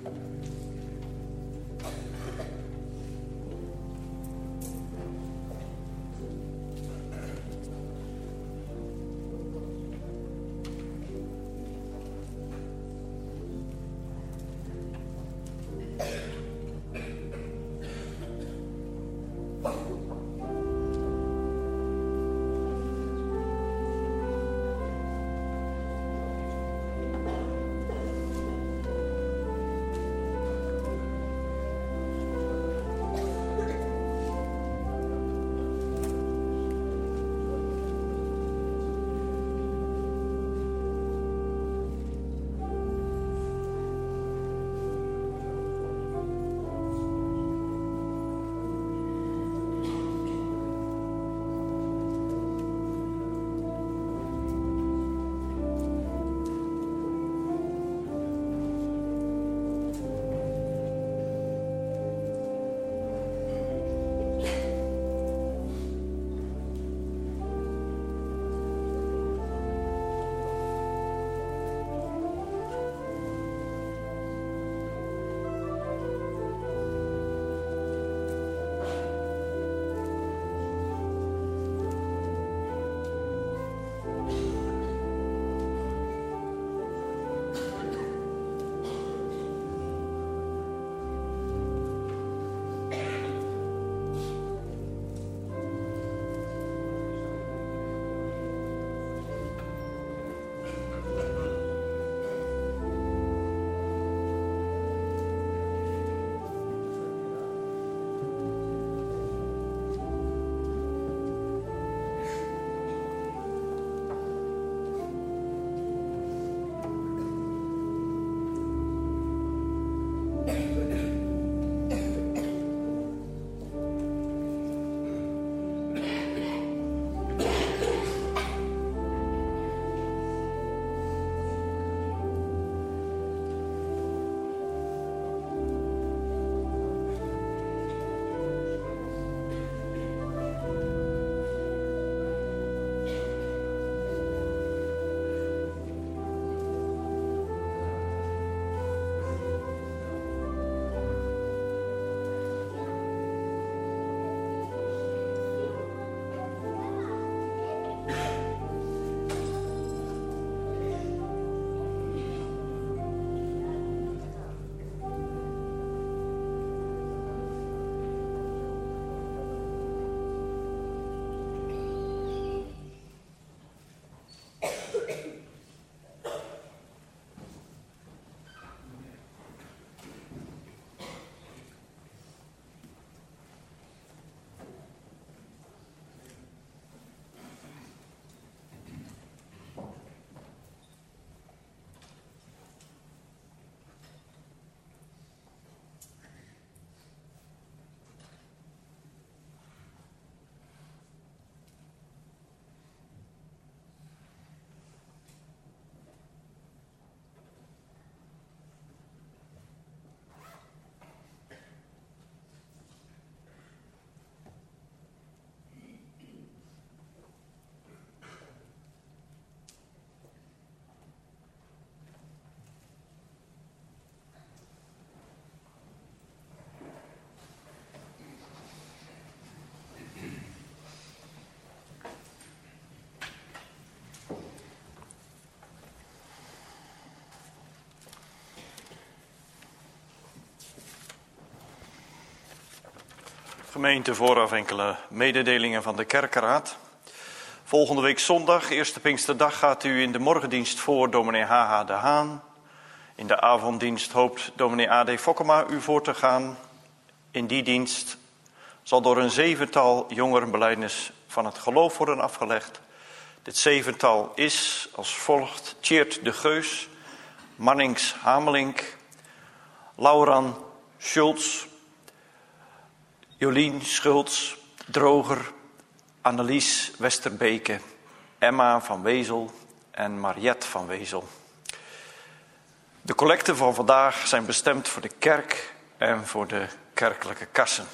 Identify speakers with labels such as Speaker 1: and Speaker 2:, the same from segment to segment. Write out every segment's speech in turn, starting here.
Speaker 1: Gemeente, vooraf enkele mededelingen van de kerkenraad. Volgende week zondag, eerste Pinksterdag, gaat u in de morgendienst voor dominee H.H. de Haan. In de avonddienst hoopt dominee A.D. Fokkema u voor te gaan. In die dienst zal door een 7-tal jongeren belijdenis van het geloof worden afgelegd. Dit 7-tal is als volgt: Tjeerd de Geus, Mannings Hamelink, Lauran Schultz, Jolien Schultz, Droger, Annelies Westerbeke, Emma van Wezel en Mariette van Wezel. De collecten van vandaag zijn bestemd voor de kerk en voor de kerkelijke kassen.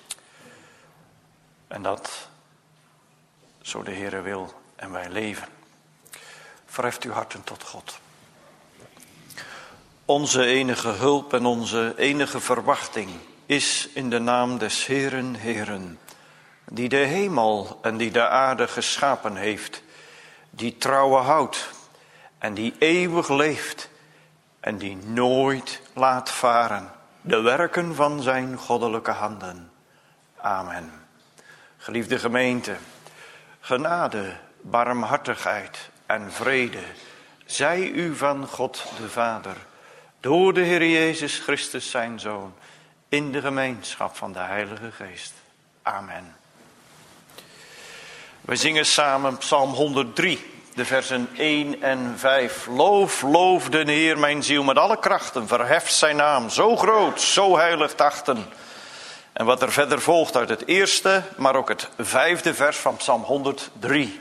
Speaker 1: En dat zo de Heere wil en wij leven. Verheft uw harten tot God. Onze enige hulp en onze enige verwachting is in de naam des Heeren, Heeren, die de hemel en die de aarde geschapen heeft, die trouwe houdt en die eeuwig leeft en die nooit laat varen de werken van zijn goddelijke handen. Amen. Geliefde gemeente, genade, barmhartigheid en vrede zij u van God de Vader, door de Heer Jezus Christus zijn Zoon, in de gemeenschap van de Heilige Geest. Amen. We zingen samen Psalm 103, de versen 1 en 5. Loof, loof de Heer mijn ziel met alle krachten, verheft zijn naam, zo groot, zo heilig te achten. En wat er verder volgt uit het eerste, maar ook het 5e vers van Psalm 103.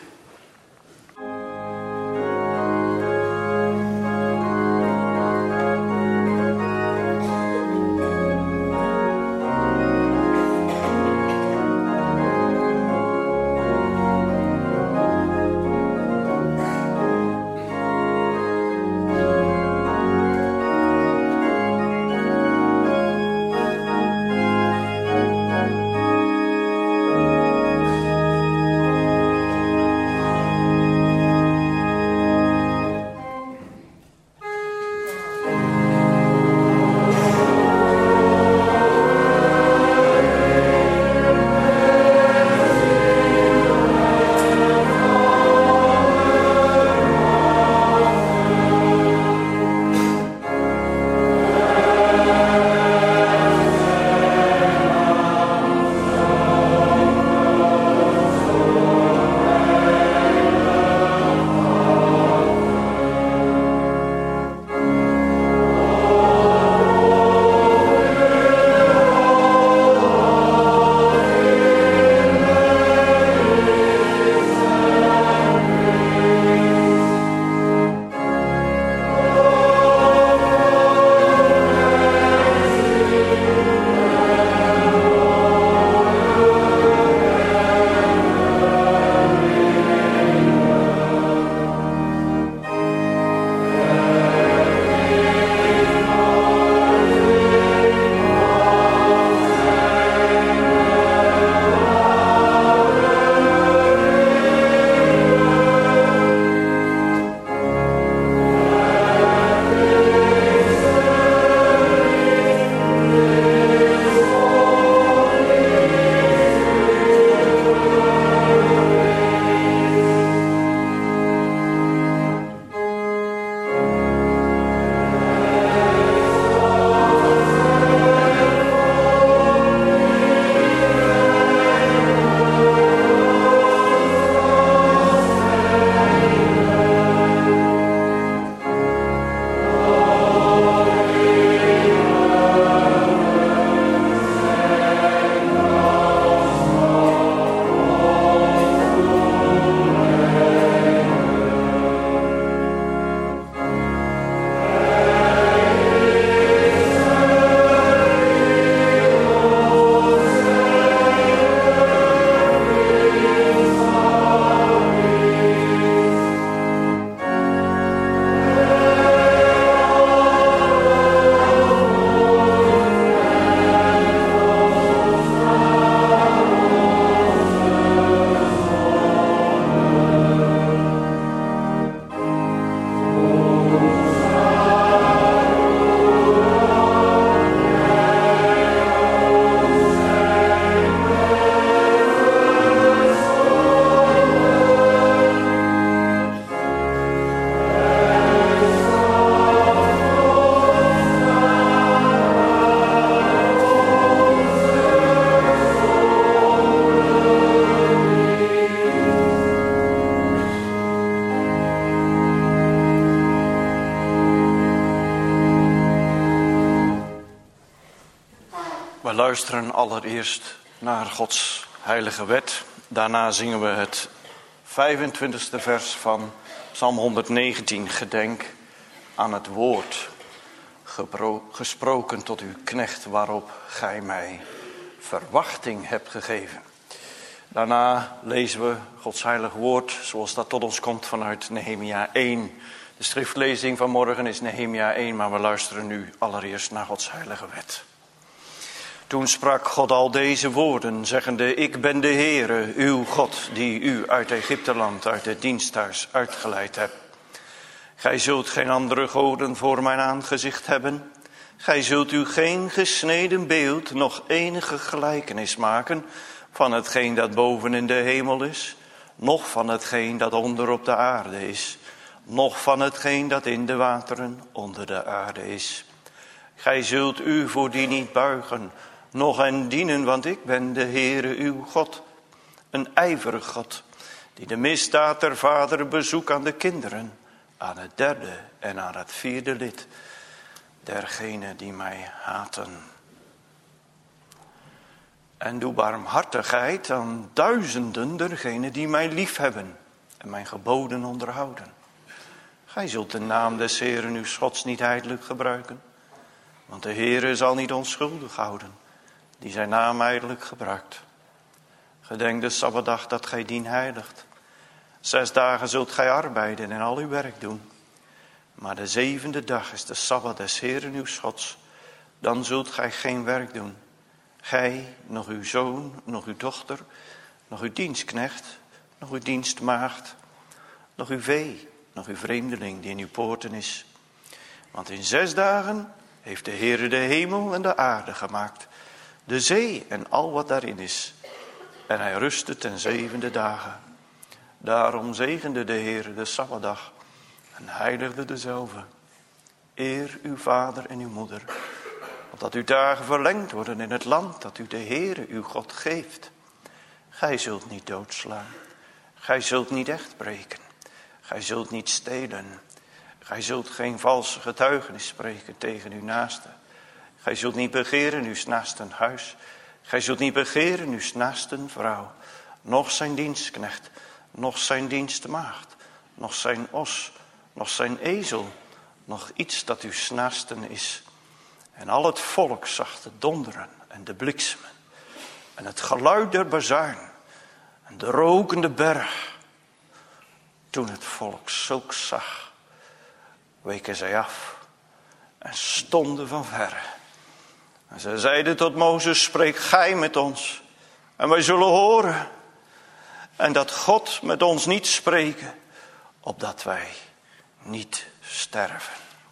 Speaker 1: We luisteren allereerst naar Gods heilige wet. Daarna zingen we het 25e vers van Psalm 119. Gedenk aan het woord gesproken tot uw knecht, waarop gij mij verwachting hebt gegeven. Daarna lezen we Gods heilig woord zoals dat tot ons komt vanuit Nehemia 1, de De schriftlezing van morgen is Nehemia 1, maar we luisteren nu allereerst naar Gods heilige wet. Toen sprak God al deze woorden, zeggende: Ik ben de Heere, uw God, die u uit Egypteland, uit het diensthuis uitgeleid hebt. Gij zult geen andere goden voor mijn aangezicht hebben. Gij zult u geen gesneden beeld, nog enige gelijkenis maken van hetgeen dat boven in de hemel is, noch van hetgeen dat onder op de aarde is, noch van hetgeen dat in de wateren onder de aarde is. Gij zult u voor die niet buigen, noch hen dienen, want ik ben de Heere uw God, een ijverig God, die de misdaad der vader bezoekt aan de kinderen, aan het derde en aan het vierde lid dergenen die mij haten. En doe barmhartigheid aan duizenden dergenen die mij liefhebben en mijn geboden onderhouden. Gij zult de naam des Heeren uw Gods niet ijdelijk gebruiken, want de Heere zal niet onschuldig houden die zijn naam ijdelijk gebruikt. Gedenk de Sabbatdag dat gij dien heiligt. 6 dagen zult gij arbeiden en al uw werk doen. Maar de 7e dag is de Sabbat des Heeren uw Gods. Dan zult gij geen werk doen. Gij, nog uw zoon, nog uw dochter, nog uw dienstknecht, nog uw dienstmaagd, nog uw vee, nog uw vreemdeling die in uw poorten is. Want in 6 dagen heeft de Heere de hemel en de aarde gemaakt, de zee en al wat daarin is. En hij rustte ten 7e dagen. Daarom zegende de Heere de Sabbatdag en heiligde dezelve. Eer uw vader en uw moeder, opdat uw dagen verlengd worden in het land dat u de Heere uw God geeft. Gij zult niet doodslaan, gij zult niet echt breken, gij zult niet stelen, gij zult geen valse getuigenis spreken tegen uw naaste. Gij zult niet begeren uw naasten huis, gij zult niet begeren uw naasten vrouw, noch zijn dienstknecht, noch zijn dienstmaagd, noch zijn os, noch zijn ezel, nog iets dat uw naasten is. En al het volk zag de donderen en de bliksemen en het geluid der bazuin en de rokende berg. Toen het volk zulks zag, weken zij af en stonden van verre. En zij zeiden tot Mozes: spreek gij met ons en wij zullen horen. En dat God met ons niet spreken, opdat wij niet sterven.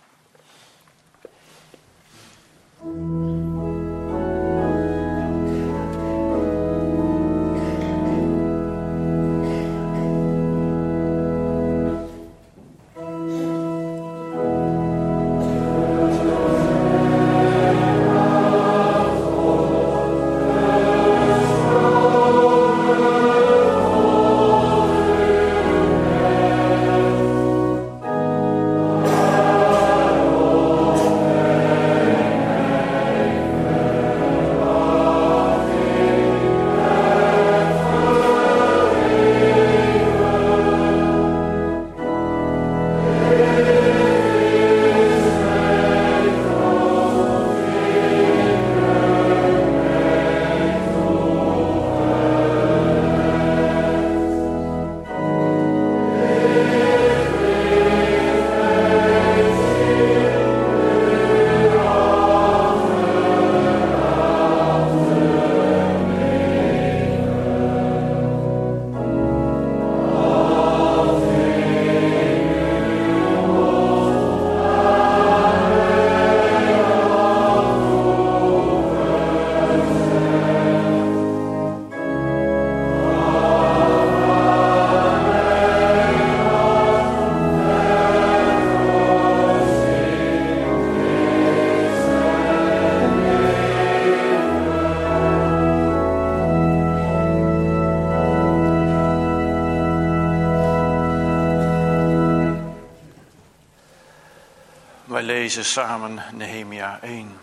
Speaker 1: Wij lezen samen Nehemia 1.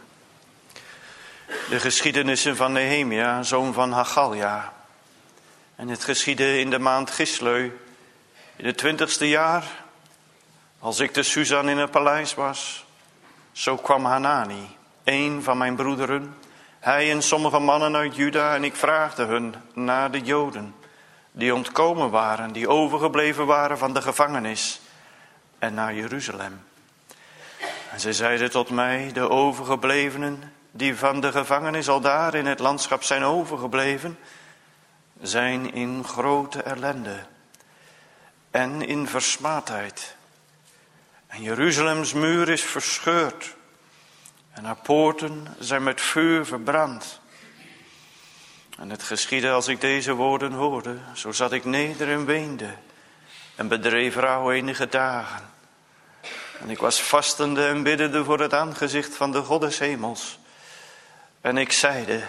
Speaker 1: De geschiedenissen van Nehemia, zoon van Haggalja. En het geschiedde in de maand Gisleu, in het 20ste jaar, als ik te Susan in het paleis was. Zo kwam Hanani, een van mijn broederen, hij en sommige mannen uit Juda, en ik vraagde hun naar de Joden, die ontkomen waren, die overgebleven waren van de gevangenis, en naar Jeruzalem. En zij zeiden tot mij, de overgeblevenen die van de gevangenis aldaar in het landschap zijn overgebleven, zijn in grote ellende en in versmaadheid. En Jeruzalems muur is verscheurd en haar poorten zijn met vuur verbrand. En het geschiedde als ik deze woorden hoorde, zo zat ik neder en weende en bedreef rouw enige dagen. En ik was vastende en biddende voor het aangezicht van de God des hemels. En ik zeide,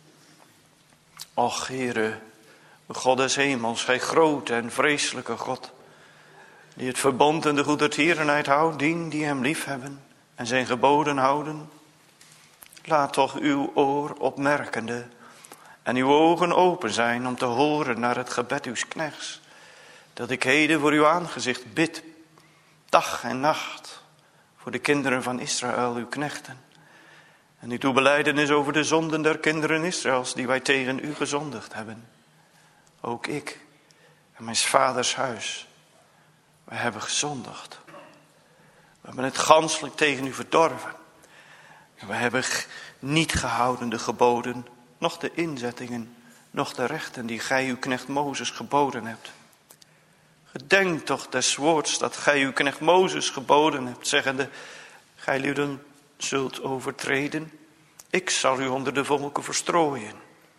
Speaker 1: och Heere, God des hemels, gij grote en vreselijke God, die het verbond en de goedertierenheid houdt, die hem liefhebben en zijn geboden houden. Laat toch uw oor opmerkende en uw ogen open zijn om te horen naar het gebed uws knechts, dat ik heden voor uw aangezicht bid, dag en nacht, voor de kinderen van Israël, uw knechten. En ik doe belijdenis over de zonden der kinderen Israëls, die wij tegen u gezondigd hebben. Ook ik en mijn vaders huis, wij hebben gezondigd. We hebben het ganselijk tegen u verdorven. En we hebben niet gehouden de geboden, noch de inzettingen, noch de rechten die gij uw knecht Mozes geboden hebt. Gedenk toch des woords dat gij uw knecht Mozes geboden hebt, zeggende, gij lieden zult overtreden, ik zal u onder de volken verstrooien.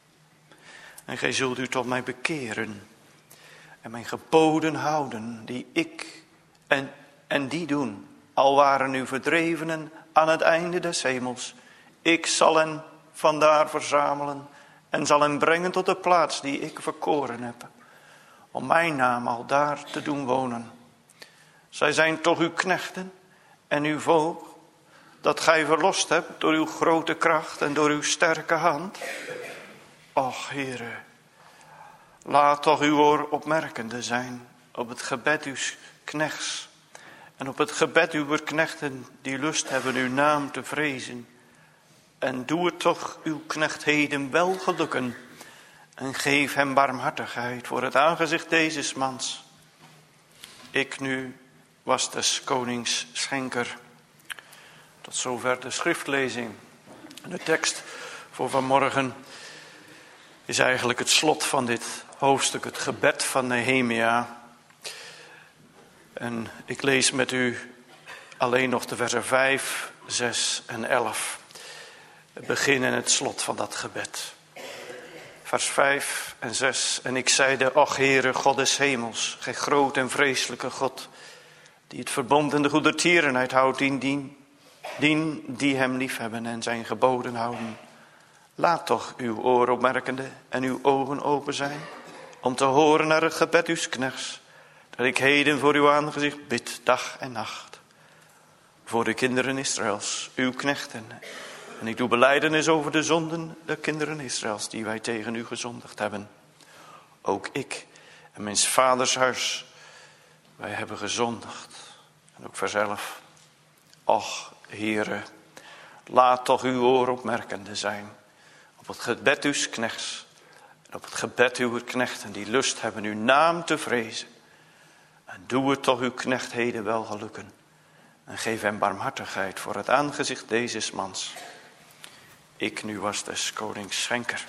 Speaker 1: En gij zult u tot mij bekeren en mijn geboden houden, die ik en die doen, al waren uw verdrevenen aan het einde des hemels. Ik zal hen vandaar verzamelen en zal hen brengen tot de plaats die ik verkoren heb, om mijn naam al daar te doen wonen. Zij zijn toch uw knechten en uw volk, dat gij verlost hebt door uw grote kracht en door uw sterke hand. Och, Heere, laat toch uw oor opmerkende zijn op het gebed uws knechts en op het gebed uw knechten die lust hebben uw naam te vrezen. En doe het toch uw knecht heden wel gelukken en geef hem barmhartigheid voor het aangezicht deze mans. Ik nu was des konings schenker. Tot zover de schriftlezing. De tekst voor vanmorgen is eigenlijk het slot van dit hoofdstuk, het gebed van Nehemia. En ik lees met u alleen nog de versen 5, 6 en 11. Het begin en het slot van dat gebed. Vers 5 en 6. En ik zeide, och Heere, God des hemels, gij groot en vreselijke God, die het verbond en de goedertierenheid houdt, die hem liefhebben en zijn geboden houden. Laat toch uw oor opmerkende en uw ogen open zijn, om te horen naar het gebed uws knechts, dat ik heden voor uw aangezicht bid, dag en nacht. Voor de kinderen Israëls, uw knechten. En ik doe belijdenis over de zonden der kinderen Israëls, die wij tegen u gezondigd hebben. Ook ik en mijn vaders huis, wij hebben gezondigd. En ook vers 11. Och, Heere, laat toch uw oor opmerkende zijn op het gebed uws knechts en op het gebed uw knechten die lust hebben uw naam te vrezen. En doe het toch uw knecht heden wel gelukken en geef hem barmhartigheid voor het aangezicht deze mans. Ik nu was des konings schenker.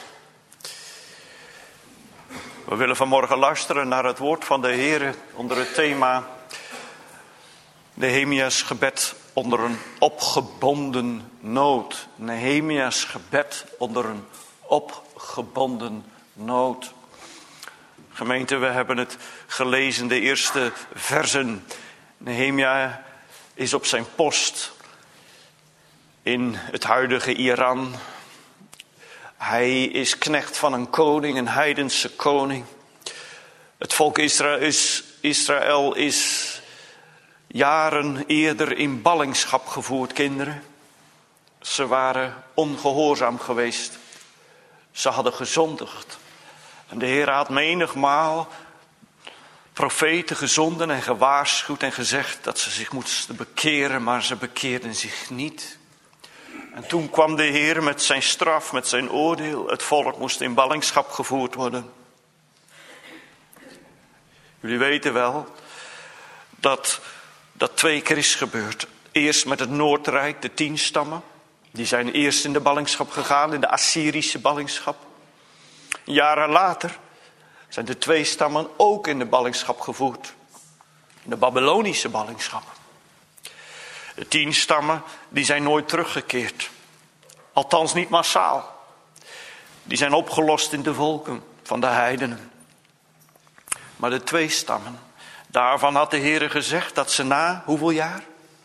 Speaker 1: We willen vanmorgen luisteren naar het woord van de Heere onder het thema Nehemia's gebed onder een opgebonden nood. Nehemia's gebed onder een opgebonden nood. Gemeente, we hebben het gelezen, de eerste versen. Nehemia is op zijn post in het huidige Iran. Hij is knecht van een koning, een heidense koning. Het volk Israël is jaren eerder in ballingschap gevoerd, kinderen. Ze waren ongehoorzaam geweest. Ze hadden gezondigd. En de Heer had menigmaal profeten gezonden en gewaarschuwd en gezegd dat ze zich moesten bekeren, maar ze bekeerden zich niet. En toen kwam de Heer met zijn straf, met zijn oordeel. Het volk moest in ballingschap gevoerd worden. Jullie weten wel dat dat 2 keer is gebeurd. Eerst met het Noordrijk, de 10 stammen. Die zijn eerst in de ballingschap gegaan, in de Assyrische ballingschap. Jaren later zijn de 2 stammen ook in de ballingschap gevoerd. In de Babylonische ballingschap. De 10 stammen, die zijn nooit teruggekeerd. Althans niet massaal. Die zijn opgelost in de volken van de heidenen. Maar de 2 stammen, daarvan had de Heere gezegd dat ze na hoeveel jaar?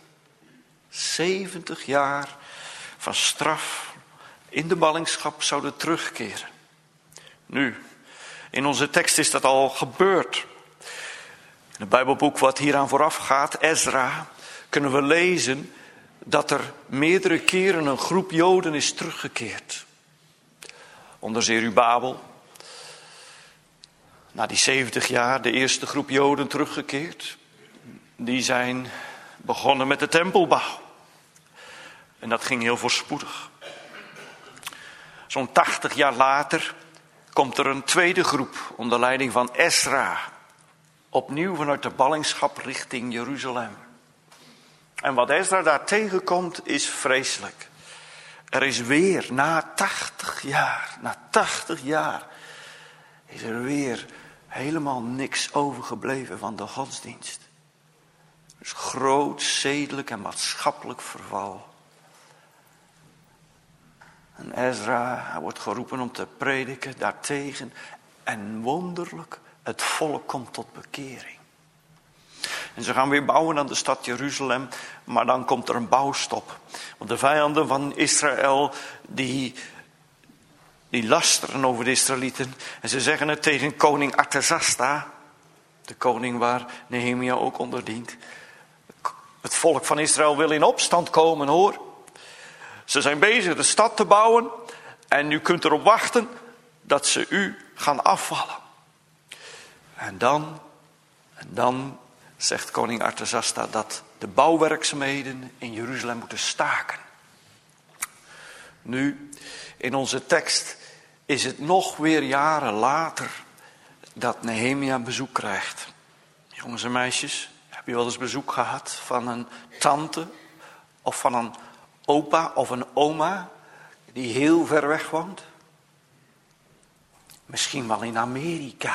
Speaker 1: 70 jaar van straf in de ballingschap zouden terugkeren. Nu, in onze tekst is dat al gebeurd. In het Bijbelboek wat hieraan vooraf gaat, Ezra, kunnen we lezen dat er meerdere keren een groep Joden is teruggekeerd. Onder Zerubabel, na die 70 jaar, de eerste groep Joden teruggekeerd. Die zijn begonnen met de tempelbouw. En dat ging heel voorspoedig. Zo'n 80 jaar later komt er een tweede groep onder leiding van Ezra. Opnieuw vanuit de ballingschap richting Jeruzalem. En wat Ezra daar tegenkomt is vreselijk. Er is weer, na 80 jaar, is er weer helemaal niks overgebleven van de godsdienst. Dus groot zedelijk en maatschappelijk verval. En Ezra, hij wordt geroepen om te prediken daartegen. En wonderlijk, het volk komt tot bekering. En ze gaan weer bouwen aan de stad Jeruzalem. Maar dan komt er een bouwstop. Want de vijanden van Israël, die lasteren over de Israëlieten. En ze zeggen het tegen koning Artasasta. De koning waar Nehemia ook onder dient. Het volk van Israël wil in opstand komen, hoor. Ze zijn bezig de stad te bouwen. En u kunt erop wachten dat ze u gaan afvallen. En dan zegt koning Artasasta dat de bouwwerkzaamheden in Jeruzalem moeten staken. Nu, in onze tekst is het nog weer jaren later dat Nehemia bezoek krijgt. Jongens en meisjes, heb je wel eens bezoek gehad van een tante of van een opa of een oma die heel ver weg woont? Misschien wel in Amerika.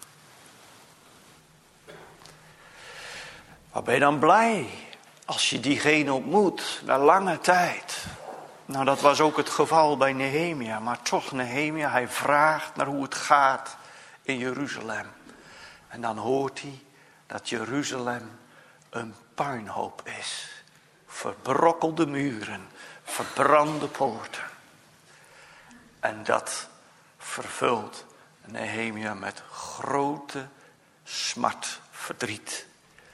Speaker 1: Waar ben je dan blij als je diegene ontmoet na lange tijd? Nou, dat was ook het geval bij Nehemia. Maar toch, Nehemia, hij vraagt naar hoe het gaat in Jeruzalem. En dan hoort hij dat Jeruzalem een puinhoop is. Verbrokkelde muren, verbrande poorten. En dat vervult Nehemia met grote smart, verdriet.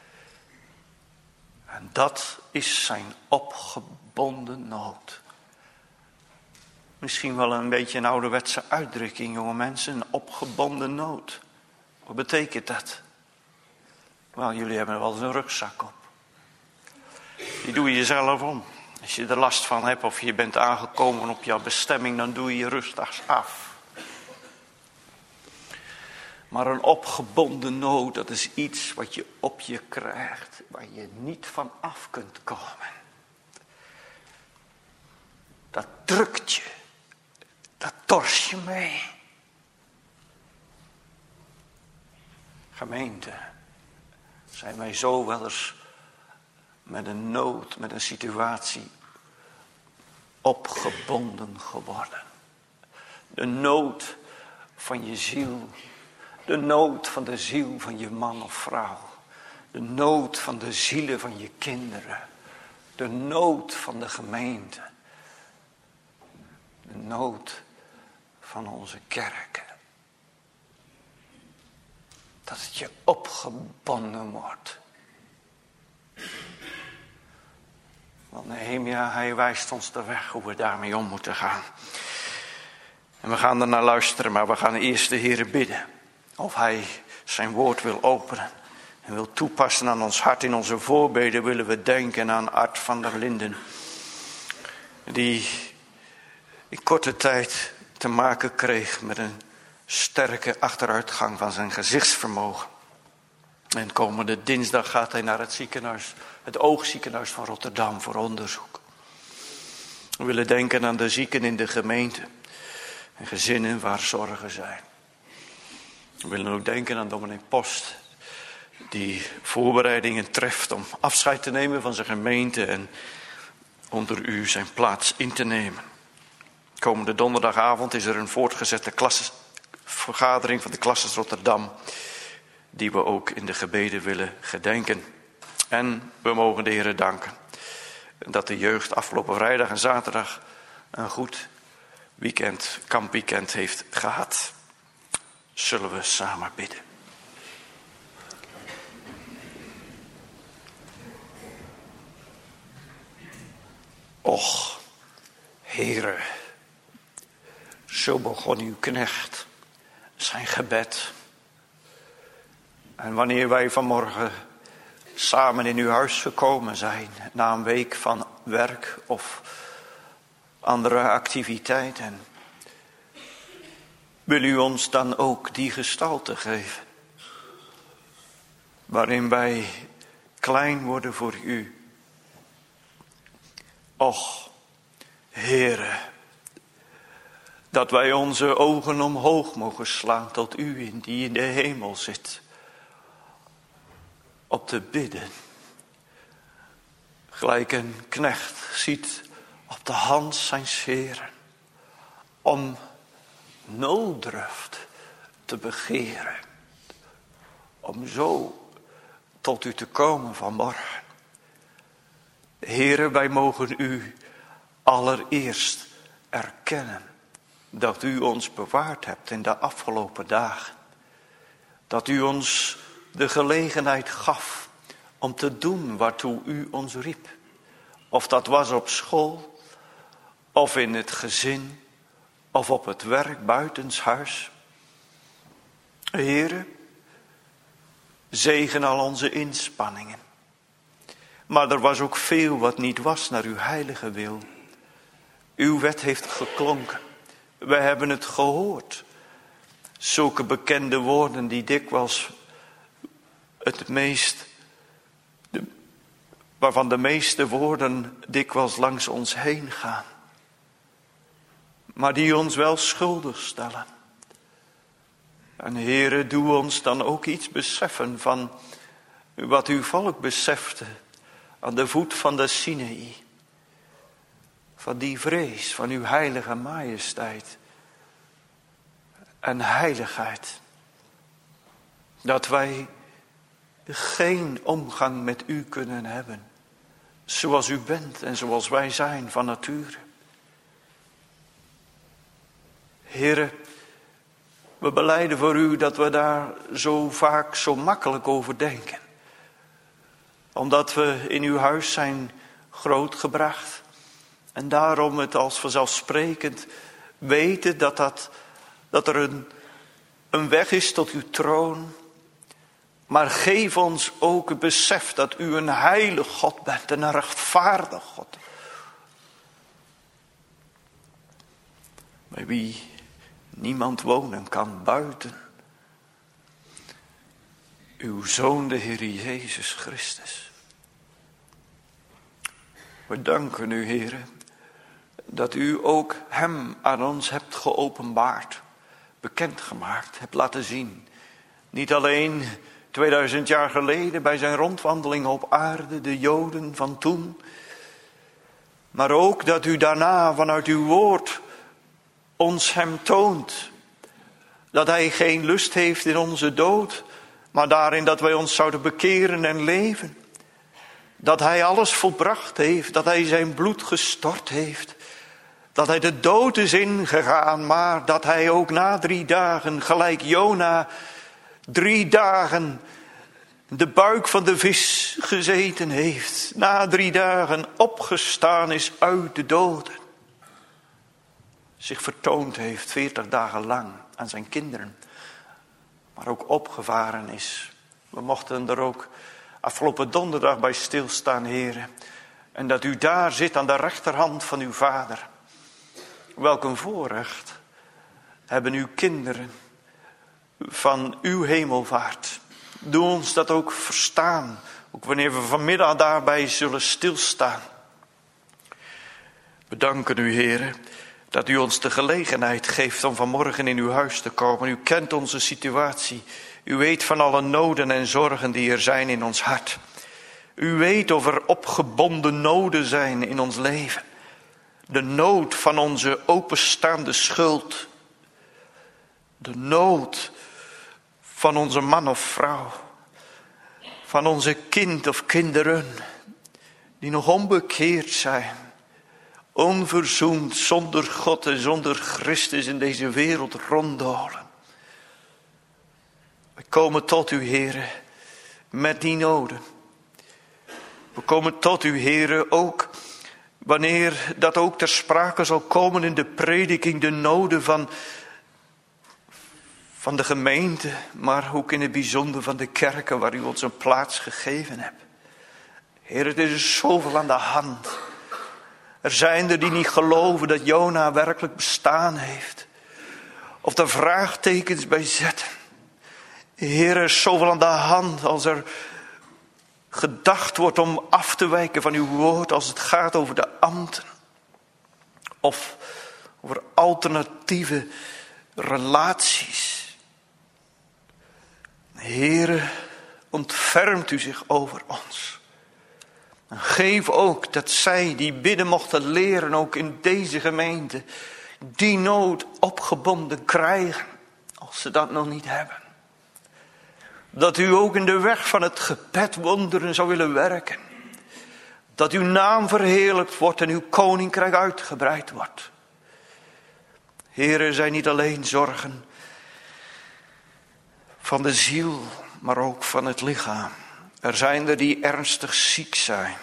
Speaker 1: En dat is zijn opgebonden nood. Misschien wel een beetje een ouderwetse uitdrukking, jonge mensen. Een opgebonden nood. Wat betekent dat? Wel, jullie hebben wel eens een rugzak op. Die doe je zelf om. Als je er last van hebt of je bent aangekomen op jouw bestemming, dan doe je je rugtags af. Maar een opgebonden nood, dat is iets wat je op je krijgt, waar je niet van af kunt komen. Dat drukt je, dat tors je mee. Gemeente, zijn wij zo wel eens met een nood, met een situatie opgebonden geworden. De nood van je ziel. De nood van de ziel van je man of vrouw. De nood van de zielen van je kinderen. De nood van de gemeente. De nood van onze kerken. Dat het je opgebonden wordt. Want Nehemia, hij wijst ons de weg hoe we daarmee om moeten gaan. En we gaan er naar luisteren, maar we gaan eerst de Heere bidden. Of hij zijn woord wil openen en wil toepassen aan ons hart. In onze voorbeden willen we denken aan Art van der Linden. Die in korte tijd te maken kreeg met een sterke achteruitgang van zijn gezichtsvermogen. En komende dinsdag gaat hij naar het ziekenhuis, het oogziekenhuis van Rotterdam voor onderzoek. We willen denken aan de zieken in de gemeente en gezinnen waar zorgen zijn. We willen ook denken aan dominee Post, die voorbereidingen treft om afscheid te nemen van zijn gemeente en onder u zijn plaats in te nemen. Komende donderdagavond is er een voortgezette vergadering van de klasses Rotterdam, die we ook in de gebeden willen gedenken. En we mogen de Heer danken dat de jeugd afgelopen vrijdag en zaterdag een goed weekend, kampweekend heeft gehad. Zullen we samen bidden. Och, Heere, zo begon uw knecht zijn gebed. En wanneer wij vanmorgen samen in uw huis gekomen zijn, na een week van werk of andere activiteiten, wil u ons dan ook die gestalte geven, waarin wij klein worden voor u. Och, Heere, dat wij onze ogen omhoog mogen slaan tot u die in de hemel zit, op te bidden. Gelijk een knecht ziet op de hand zijn heren, om nooddruft te begeren, om zo tot u te komen vanmorgen. Heere, wij mogen u allereerst erkennen dat u ons bewaard hebt in de afgelopen dagen. Dat u ons de gelegenheid gaf om te doen waartoe u ons riep. Of dat was op school, of in het gezin, of op het werk buitenshuis. Heere, zegen al onze inspanningen. Maar er was ook veel wat niet was naar uw heilige wil. Uw wet heeft geklonken. We hebben het gehoord. Zulke bekende woorden die dikwijls waarvan de meeste woorden dikwijls langs ons heen gaan. Maar die ons wel schuldig stellen. En Heere, doe ons dan ook iets beseffen van wat uw volk besefte aan de voet van de Sinaï. Van die vrees van uw heilige majesteit en heiligheid. Dat wij geen omgang met u kunnen hebben. Zoals u bent en zoals wij zijn van nature. Heere, we belijden voor u dat we daar zo vaak zo makkelijk over denken. Omdat we in uw huis zijn grootgebracht. En daarom het als vanzelfsprekend weten dat er een weg is tot uw troon. Maar geef ons ook het besef dat u een heilig God bent en een rechtvaardig God. Bij wie niemand wonen kan buiten uw Zoon, de Heer Jezus Christus. We danken u, Heere, dat u ook hem aan ons hebt geopenbaard, bekendgemaakt, hebt laten zien. Niet alleen 2000 jaar geleden bij zijn rondwandeling op aarde, de Joden van toen, maar ook dat u daarna vanuit uw woord ons hem toont. Dat hij geen lust heeft in onze dood, maar daarin dat wij ons zouden bekeren en leven. Dat hij alles volbracht heeft, dat hij zijn bloed gestort heeft. Dat hij de dood is ingegaan, maar dat hij ook na 3 dagen, gelijk Jona, 3 dagen de buik van de vis gezeten heeft. Na 3 dagen opgestaan is uit de doden. Zich vertoond heeft 40 dagen lang aan zijn kinderen. Maar ook opgevaren is. We mochten er ook afgelopen donderdag bij stilstaan, Heere. En dat u daar zit aan de rechterhand van uw Vader. Welk een voorrecht hebben uw kinderen van uw hemelvaart. Doe ons dat ook verstaan. Ook wanneer we vanmiddag daarbij zullen stilstaan. We danken u, Heere, dat u ons de gelegenheid geeft om vanmorgen in uw huis te komen. U kent onze situatie. U weet van alle noden en zorgen die er zijn in ons hart. U weet of er opgebonden noden zijn in ons leven. De nood van onze openstaande schuld. De nood van onze man of vrouw. Van onze kind of kinderen die nog onbekeerd zijn. Onverzoend, zonder God en zonder Christus in deze wereld ronddolen. We komen tot u, Heere, met die noden. We komen tot u, Heere, ook wanneer dat ook ter sprake zal komen in de prediking, de noden van de gemeente, maar ook in het bijzonder van de kerken waar u ons een plaats gegeven hebt. Heer, het is zoveel aan de hand. Er zijn er die niet geloven dat Jona werkelijk bestaan heeft. Of er vraagtekens bij zetten. Heer, er is zoveel aan de hand als er gedacht wordt om af te wijken van uw woord als het gaat over de ambten. Of over alternatieve relaties. Heere, ontfermt u zich over ons. En geef ook dat zij die bidden mochten leren, ook in deze gemeente, die nood opgebonden krijgen, als ze dat nog niet hebben. Dat u ook in de weg van het gebed wonderen zou willen werken. Dat uw naam verheerlijkt wordt en uw koninkrijk uitgebreid wordt. Heere, er zijn niet alleen zorgen van de ziel, maar ook van het lichaam. Er zijn er die ernstig ziek zijn.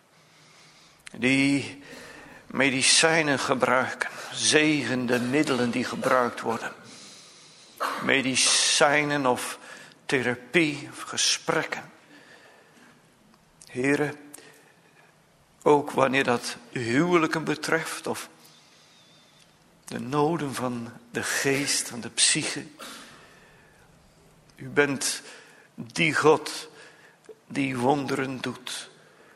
Speaker 1: Die medicijnen gebruiken. Zegende middelen die gebruikt worden. Medicijnen of therapie of gesprekken. Heere, ook wanneer dat huwelijken betreft of de noden van de geest, van de psyche. U bent die God die wonderen doet.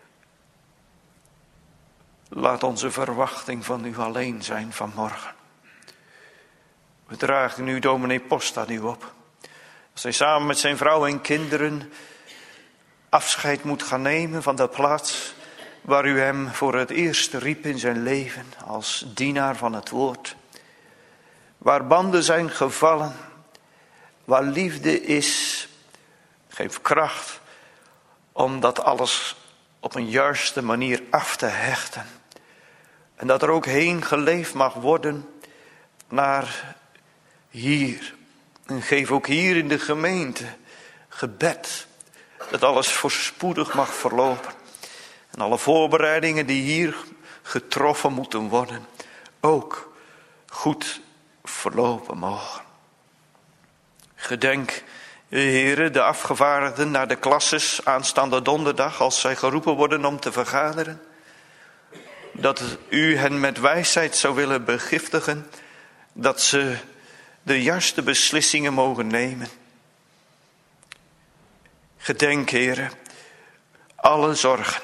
Speaker 1: Laat onze verwachting van u alleen zijn vanmorgen. We dragen nu dominee Post aan u op. Als hij samen met zijn vrouw en kinderen afscheid moet gaan nemen van de plaats waar u hem voor het eerst riep in zijn leven als dienaar van het woord. Waar banden zijn gevallen, waar liefde is, geef kracht om dat alles op een juiste manier af te hechten. En dat er ook heen geleefd mag worden naar hier. En geef ook hier in de gemeente gebed. Dat alles voorspoedig mag verlopen. En alle voorbereidingen die hier getroffen moeten worden. Ook goed verlopen mogen. Gedenk, Heere, de afgevaardigden naar de klasses aanstaande donderdag. Als zij geroepen worden om te vergaderen. Dat u hen met wijsheid zou willen begiftigen. Dat ze de juiste beslissingen mogen nemen. Gedenk, Heere, alle zorgen.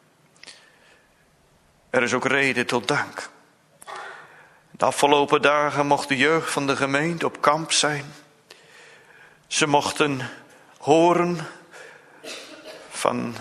Speaker 1: Er is ook reden tot dank. De afgelopen dagen mocht de jeugd van de gemeente op kamp zijn. Ze mochten horen van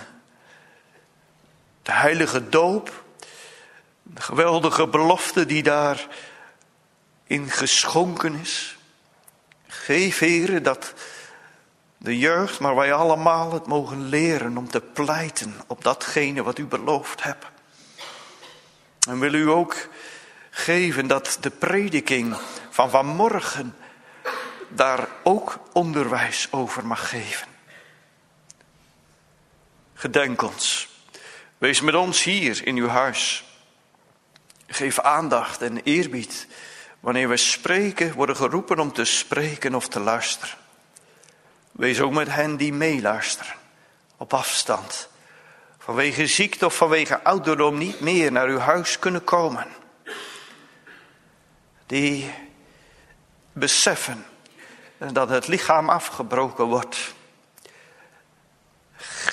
Speaker 1: de heilige doop. De geweldige belofte die daarin geschonken is. Geef, Heere, dat de jeugd, maar wij allemaal het mogen leren om te pleiten op datgene wat u beloofd hebt. En wil u ook geven dat de prediking van vanmorgen daar ook onderwijs over mag geven. Gedenk ons. Wees met ons hier in uw huis. Geef aandacht en eerbied wanneer we spreken, worden geroepen om te spreken of te luisteren. Wees ook met hen die meeluisteren, op afstand. Vanwege ziekte of vanwege ouderdom niet meer naar uw huis kunnen komen. Die beseffen dat het lichaam afgebroken wordt.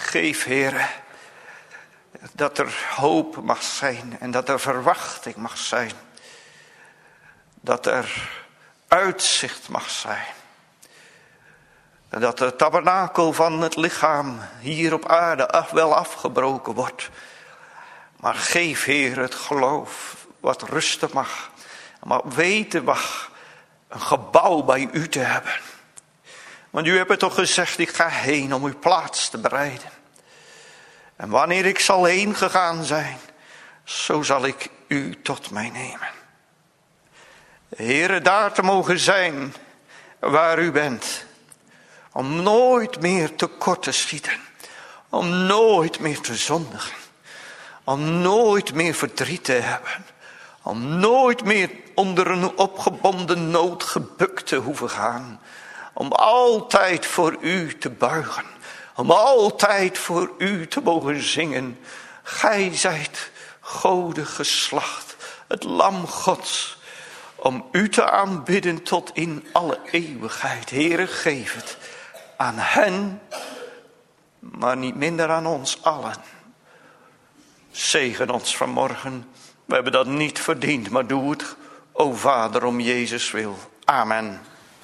Speaker 1: Geef, Heere, dat er hoop mag zijn en dat er verwachting mag zijn. Dat er uitzicht mag zijn. En dat de tabernakel van het lichaam hier op aarde wel afgebroken wordt. Maar geef, Heer, het geloof wat rusten mag. Maar weten mag een gebouw bij u te hebben. Want u hebt toch gezegd, ik ga heen om uw plaats te bereiden. En wanneer ik zal heen gegaan zijn, zo zal ik u tot mij nemen. Heere, daar te mogen zijn waar u bent. Om nooit meer tekort te schieten. Om nooit meer te zondigen. Om nooit meer verdriet te hebben. Om nooit meer onder een opgebonden nood gebukt te hoeven gaan. Om altijd voor u te buigen. Om altijd voor u te mogen zingen. Gij zijt Gode geslacht, het lam Gods. Om u te aanbidden tot in alle eeuwigheid. Heere, geef het aan hen, maar niet minder aan ons allen. Zegen ons vanmorgen. We hebben dat niet verdiend, maar doe het, o Vader, om Jezus wil. Amen.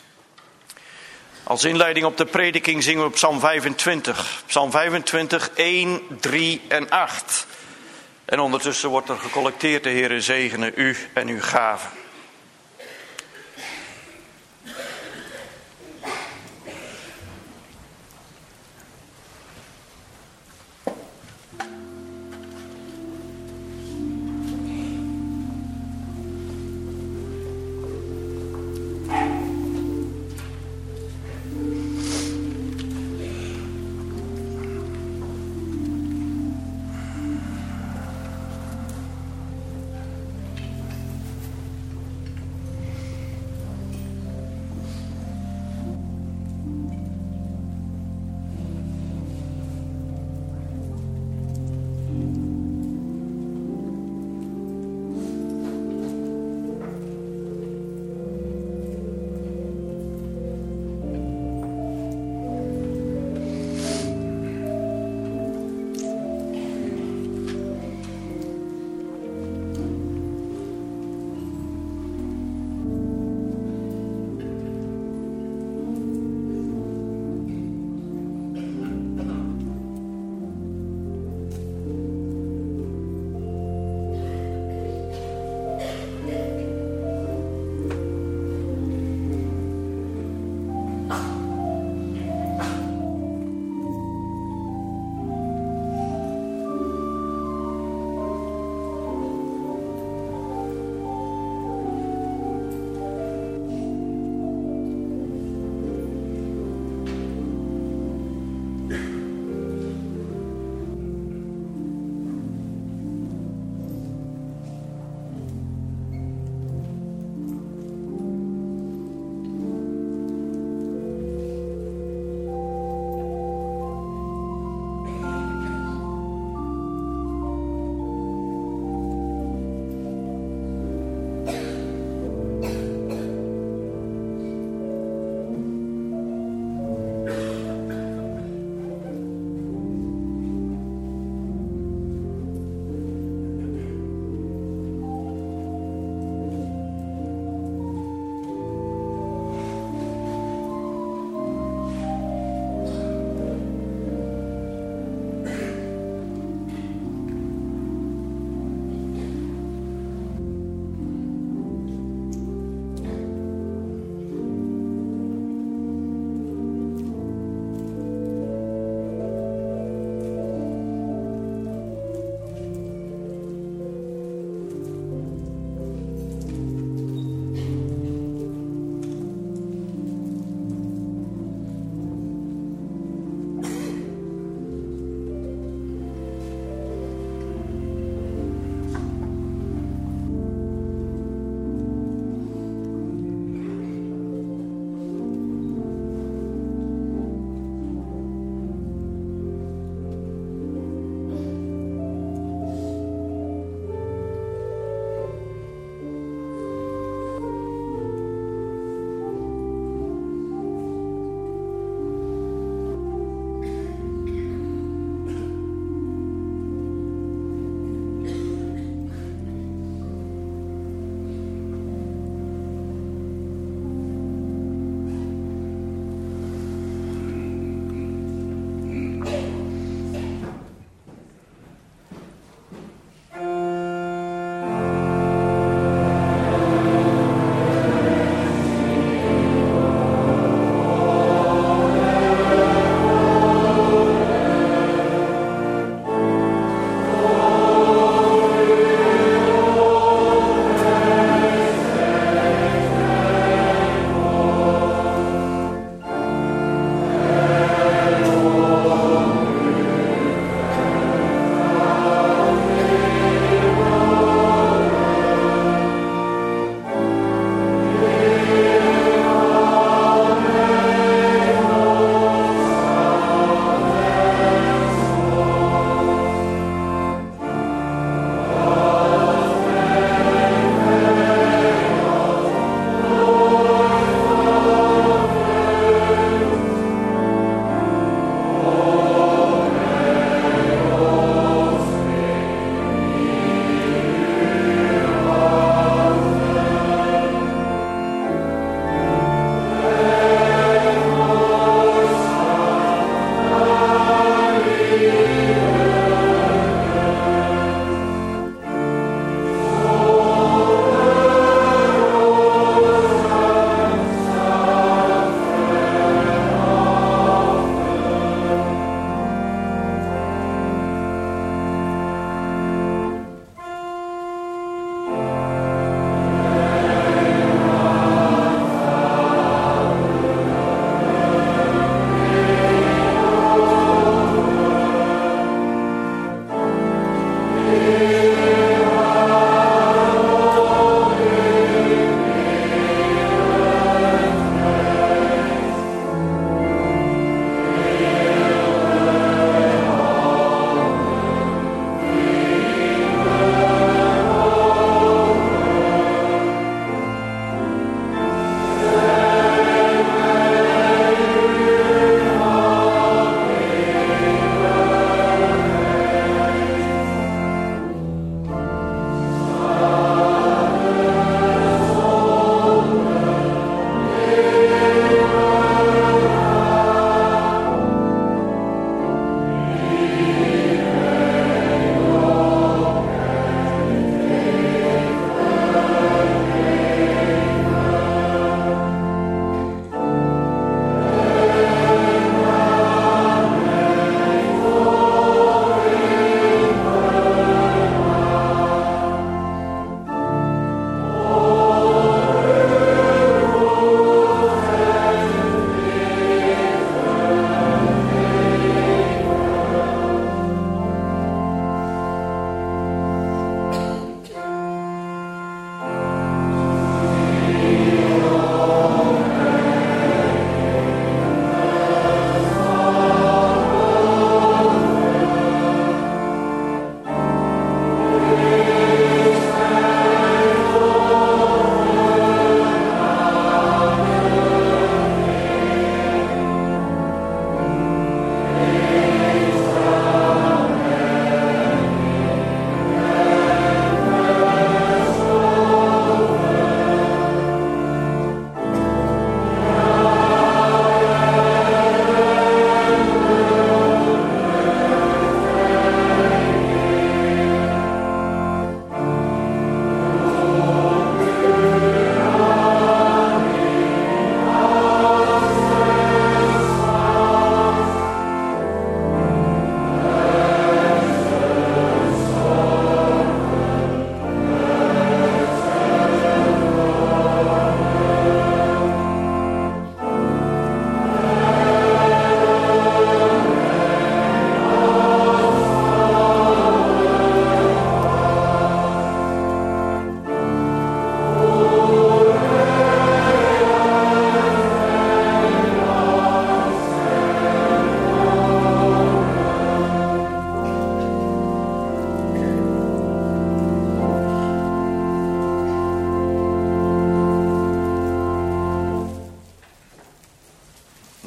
Speaker 1: Als inleiding op de prediking zingen we Psalm 25. Psalm 25, 1, 3 en 8. En ondertussen wordt er gecollecteerd. De Heere zegene u en uw gaven.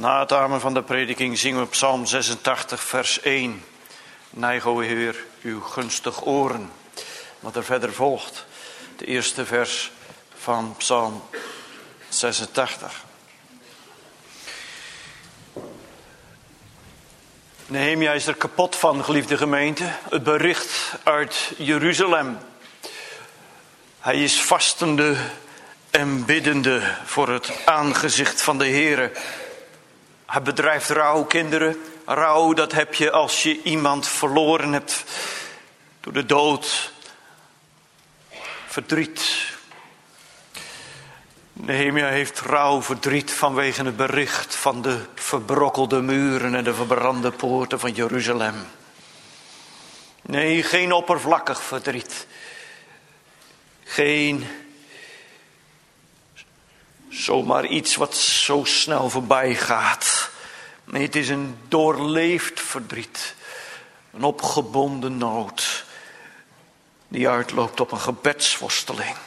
Speaker 1: Na het amen van de prediking zingen we Psalm 86, vers 1. Neig, o Heer, uw gunstig oren. Wat er verder volgt, de eerste vers van Psalm 86. Nehemia is er kapot van, geliefde gemeente. Het bericht uit Jeruzalem. Hij is vastende en biddende voor het aangezicht van de Heere. Hij bedrijft rouw, kinderen. Rouw, dat heb je als je iemand verloren hebt door de dood. Verdriet. Nehemia heeft rouw, verdriet vanwege het bericht van de verbrokkelde muren en de verbrande poorten van Jeruzalem. Nee, geen oppervlakkig verdriet. Geen zomaar iets wat zo snel voorbij gaat. Nee, het is een doorleefd verdriet. Een opgebonden nood die uitloopt op een gebedsworsteling.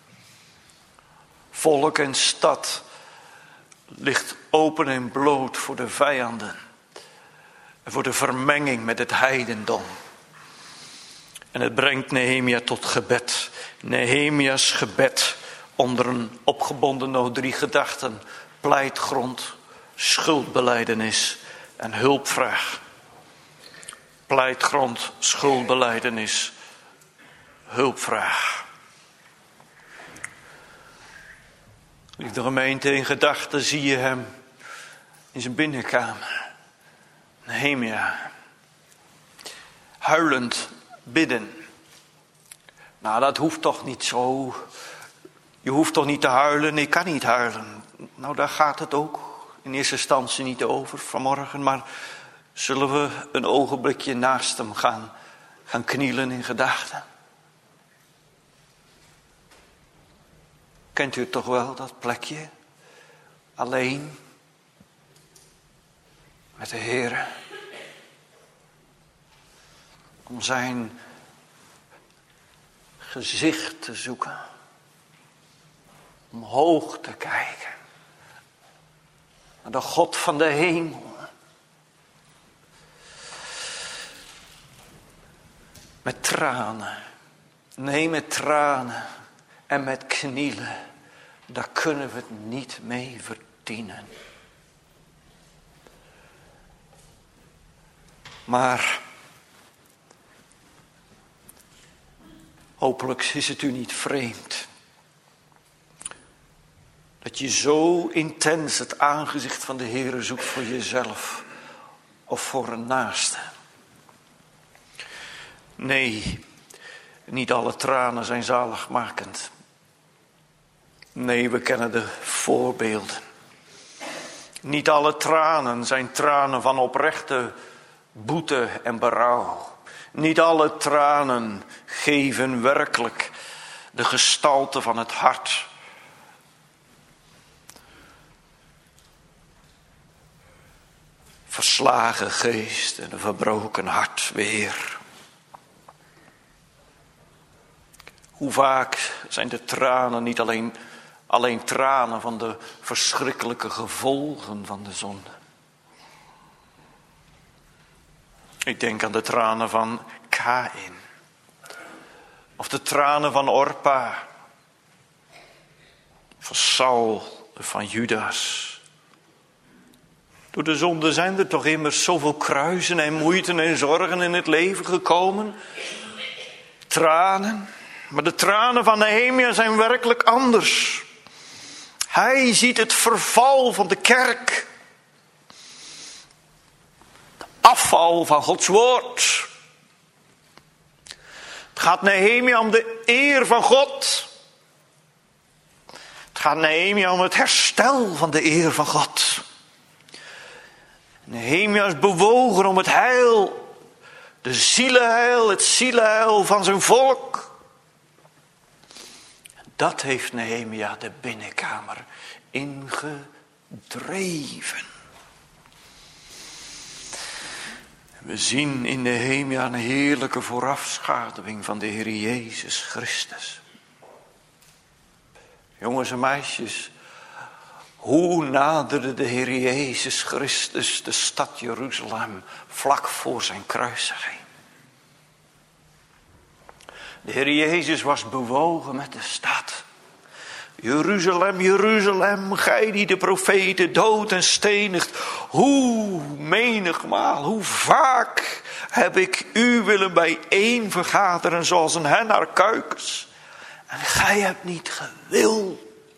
Speaker 1: Volk en stad ligt open en bloot voor de vijanden. En voor de vermenging met het heidendom. En het brengt Nehemia tot gebed. Nehemia's gebed onder een opgebonden nood, 3 gedachten. Pleitgrond, schuldbelijdenis en hulpvraag. Pleitgrond, schuldbelijdenis, hulpvraag. Liefde gemeente, in gedachten zie je hem in zijn binnenkamer. Nehemia. Huilend bidden. Nou, dat hoeft toch niet zo. Je hoeft toch niet te huilen? Nee, ik kan niet huilen. Nou, daar gaat het ook in eerste instantie niet over vanmorgen. Maar zullen we een ogenblikje naast hem gaan knielen in gedachten? Kent u het toch wel, dat plekje? Alleen. Met de Heere. Om zijn gezicht te zoeken. Omhoog te kijken. Naar de God van de hemel. Met tranen. Nee, met tranen. En met knielen. Daar kunnen we het niet mee verdienen. Maar hopelijk is het u niet vreemd. Dat je zo intens het aangezicht van de Heere zoekt voor jezelf. Of voor een naaste. Nee, niet alle tranen zijn zaligmakend. Nee, we kennen de voorbeelden. Niet alle tranen zijn tranen van oprechte boete en berouw. Niet alle tranen geven werkelijk de gestalte van het hart. Verslagen geest en een verbroken hart weer. Hoe vaak zijn de tranen niet alleen tranen van de verschrikkelijke gevolgen van de zonde. Ik denk aan de tranen van Kaïn. Of de tranen van Orpa. Van Saul, van Judas. Door de zonde zijn er toch immers zoveel kruisen en moeiten en zorgen in het leven gekomen. Tranen. Maar de tranen van Nehemia zijn werkelijk anders. Hij ziet het verval van de kerk. De afval van Gods woord. Het gaat Nehemia om de eer van God. Het gaat Nehemia om het herstel van de eer van God. Nehemia is bewogen om het heil. De zielenheil, het zielenheil van zijn volk. Dat heeft Nehemia de binnenkamer ingedreven. We zien in Nehemia een heerlijke voorafschaduwing van de Heer Jezus Christus. Jongens en meisjes, Hoe naderde de Heer Jezus Christus de stad Jeruzalem vlak voor zijn kruisiging? De Heer Jezus was bewogen met de stad. Jeruzalem, Jeruzalem, gij die de profeten doodt en stenigt. Hoe menigmaal, hoe vaak heb ik u willen bijeen vergaderen zoals een hen haar kuikens. En gij hebt niet gewild.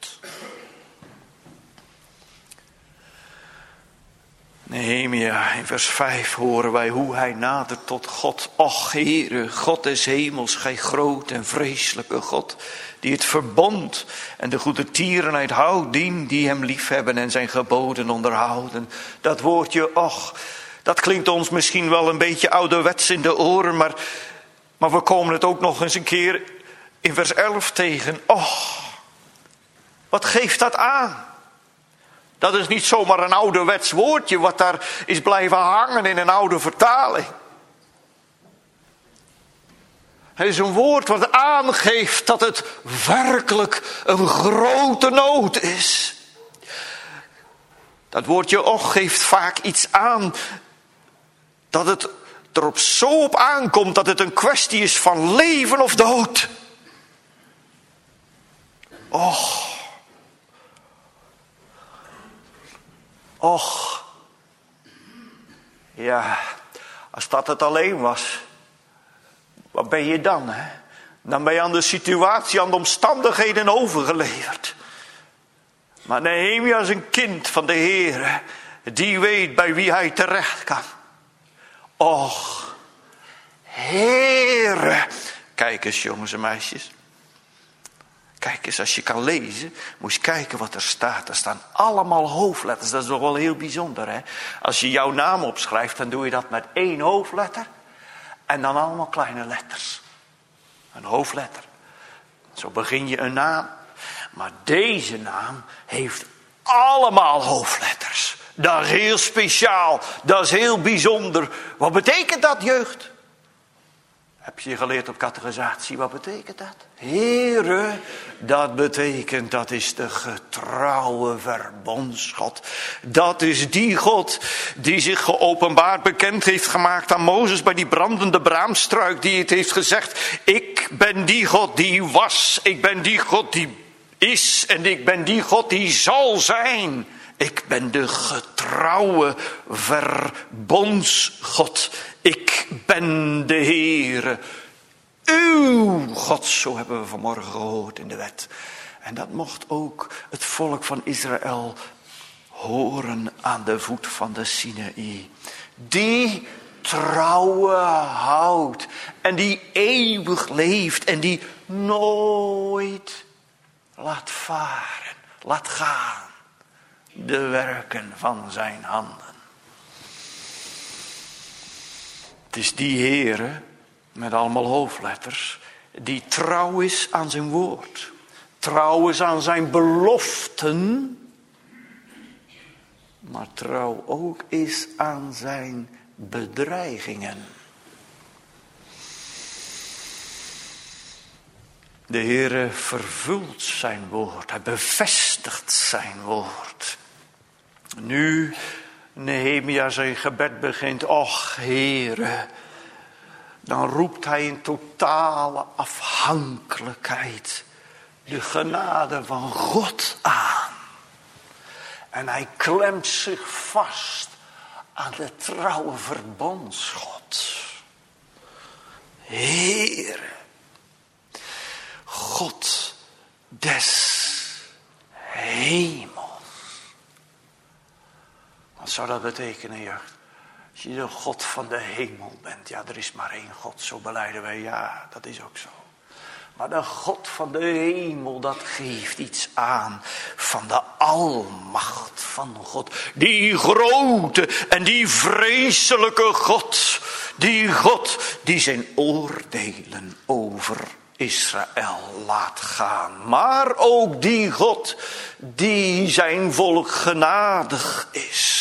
Speaker 1: Nehemia, in vers 5 horen wij hoe hij nadert tot God. Och Heere, God des hemels, gij groot en vreselijke God, die het verbond en de goede tierenheid houdt, die hem liefhebben en zijn geboden onderhouden. Dat woordje och, dat klinkt ons misschien wel een beetje ouderwets in de oren, maar we komen het ook nog eens een keer in vers 11 tegen. Och, wat geeft dat aan? Dat is niet zomaar een ouderwets woordje wat daar is blijven hangen in een oude vertaling. Het is een woord wat aangeeft dat het werkelijk een grote nood is. Dat woordje och geeft vaak iets aan dat het erop zo op aankomt dat het een kwestie is van leven of dood. Och. Och, ja, als dat het alleen was, wat ben je dan? Hè? Dan ben je aan de situatie, aan de omstandigheden overgeleverd. Maar Nehemia is een kind van de Heer, die weet bij wie hij terecht kan. Och, Heere, kijk eens jongens en meisjes. Kijk eens, als je kan lezen, moet je kijken wat er staat. Er staan allemaal hoofdletters. Dat is toch wel heel bijzonder, hè? Als je jouw naam opschrijft, dan doe je dat met 1 hoofdletter. En dan allemaal kleine letters. Een hoofdletter. Zo begin je een naam. Maar deze naam heeft allemaal hoofdletters. Dat is heel speciaal. Dat is heel bijzonder. Wat betekent dat, jeugd? Heb je geleerd op catechisatie, wat betekent dat? Heere, dat betekent, dat is de getrouwe verbondsgod. Dat is die God die zich geopenbaard bekend heeft gemaakt aan Mozes bij die brandende braamstruik, die het heeft gezegd: ik ben die God die was, ik ben die God die is en ik ben die God die zal zijn. Ik ben de getrouwe verbondsgod. Ik ben de Heere, uw God. Zo hebben we vanmorgen gehoord in de wet. En dat mocht ook het volk van Israël horen aan de voet van de Sinaï. Die trouwe houdt en die eeuwig leeft en die nooit laat varen, laat gaan de werken van zijn handen. Het is die Heere, met allemaal hoofdletters, die trouw is aan zijn woord. Trouw is aan zijn beloften. Maar trouw ook is aan zijn bedreigingen. De Heere vervult zijn woord. Hij bevestigt zijn woord. Nu Nehemia zijn gebed begint, och Heere, dan roept hij in totale afhankelijkheid de genade van God aan. En hij klemt zich vast aan de trouwe verbondsgod. Heere, God des hemels. Wat zou dat betekenen, jeugd? Als je de God van de hemel bent. Ja, er is maar 1 God, zo belijden wij. Ja, dat is ook zo. Maar de God van de hemel, dat geeft iets aan van de almacht van God. Die grote en die vreselijke God. Die God die zijn oordelen over Israël laat gaan. Maar ook die God die zijn volk genadig is.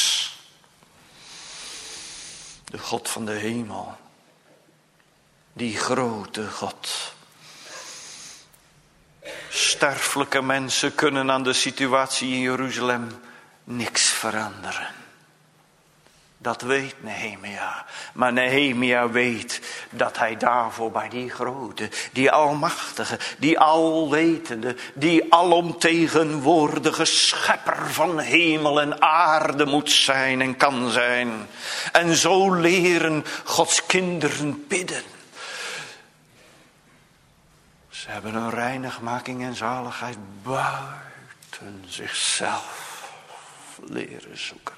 Speaker 1: De God van de hemel. Die grote God. Sterfelijke mensen kunnen aan de situatie in Jeruzalem niks veranderen. Dat weet Nehemia. Maar Nehemia weet dat hij daarvoor bij die grote, die almachtige, die alwetende, die alomtegenwoordige schepper van hemel en aarde moet zijn en kan zijn. En zo leren Gods kinderen bidden. Ze hebben een reinigmaking en zaligheid buiten zichzelf leren zoeken.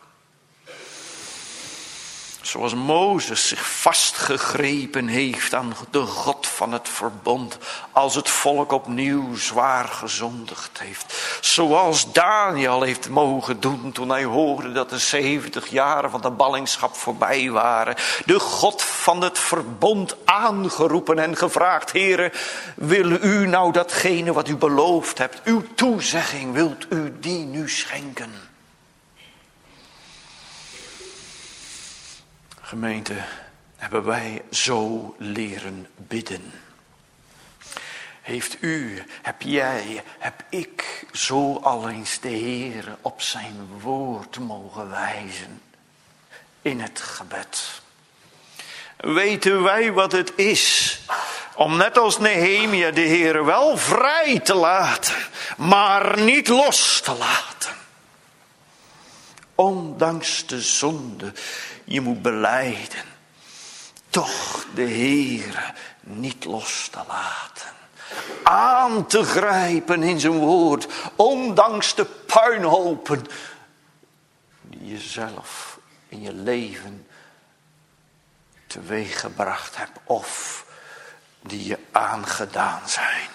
Speaker 1: Zoals Mozes zich vastgegrepen heeft aan de God van het verbond. Als het volk opnieuw zwaar gezondigd heeft. Zoals Daniel heeft mogen doen toen hij hoorde dat de 70 jaren van de ballingschap voorbij waren. De God van het verbond aangeroepen en gevraagd. Heere, wil u nou datgene wat u beloofd hebt. Uw toezegging, wilt u die nu schenken? Gemeente, hebben wij zo leren bidden? Heeft u, heb jij, heb ik zo al eens de Heere op zijn woord mogen wijzen in het gebed? Weten wij wat het is om net als Nehemia de Heere wel vrij te laten, maar niet los te laten? Ondanks de zonde, je moet belijden, toch de Heere niet los te laten. Aan te grijpen in zijn woord, ondanks de puinhopen die je zelf in je leven teweeggebracht hebt of die je aangedaan zijn.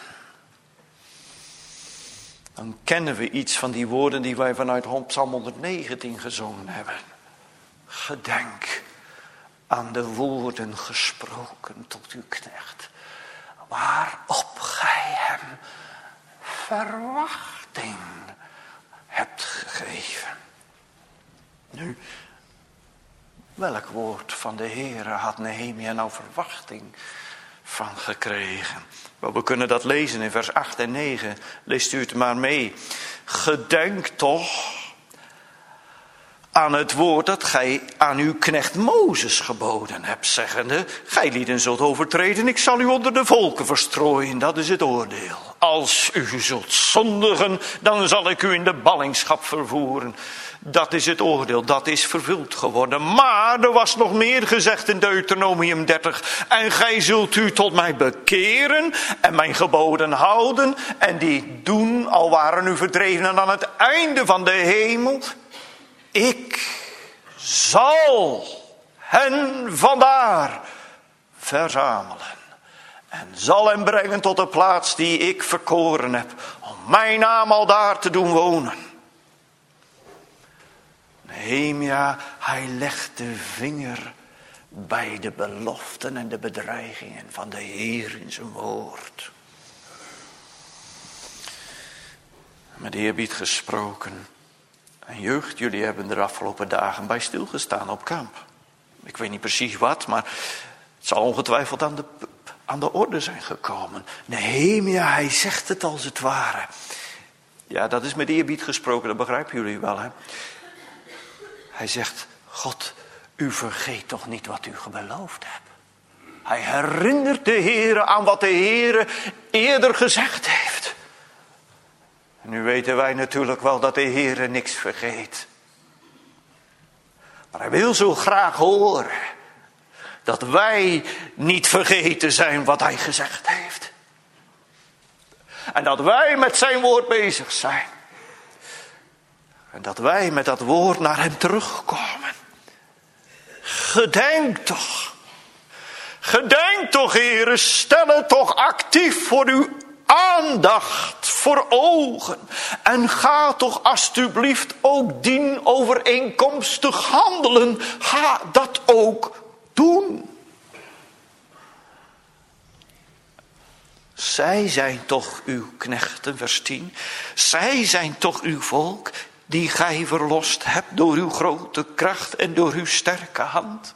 Speaker 1: Dan kennen we iets van die woorden die wij vanuit Psalm 119 gezongen hebben. Gedenk aan de woorden gesproken tot uw knecht, waarop gij hem verwachting hebt gegeven. Nu, welk woord van de Heere had Nehemia nou verwachting van gekregen? Wel, we kunnen dat lezen in vers 8 en 9. Leest u het maar mee. Gedenk toch aan het woord dat gij aan uw knecht Mozes geboden hebt, zeggende, gij lieden zult overtreden, ik zal u onder de volken verstrooien, dat is het oordeel. Als u zult zondigen, dan zal ik u in de ballingschap vervoeren. Dat is het oordeel, dat is vervuld geworden. Maar er was nog meer gezegd in Deuteronomium 30. En gij zult u tot mij bekeren en mijn geboden houden en die doen, al waren u verdreven en aan het einde van de hemel. Ik zal hen vandaar verzamelen en zal hen brengen tot de plaats die ik verkoren heb, om mijn naam al daar te doen wonen. Nehemia, hij legt de vinger bij de beloften en de bedreigingen van de Heer in zijn woord. Met eerbied gesproken. En jeugd, jullie hebben er de afgelopen dagen bij stilgestaan op kamp. Ik weet niet precies wat, maar het zal ongetwijfeld aan de orde zijn gekomen. Nehemia, hij zegt het als het ware. Ja, dat is met eerbied gesproken, dat begrijpen jullie wel, hè? Hij zegt, God, u vergeet toch niet wat u beloofd hebt. Hij herinnert de Heere aan wat de Heere eerder gezegd heeft. En nu weten wij natuurlijk wel dat de Heere niks vergeet. Maar hij wil zo graag horen dat wij niet vergeten zijn wat hij gezegd heeft. En dat wij met zijn woord bezig zijn. En dat wij met dat woord naar hem terugkomen. Gedenk toch. Gedenk toch, Heere. Stel het toch actief voor uw aandacht, voor ogen. En ga toch alstublieft ook dienovereenkomstig handelen. Ga dat ook doen. Zij zijn toch uw knechten, vers 10. Zij zijn toch uw volk, die gij verlost hebt door uw grote kracht en door uw sterke hand.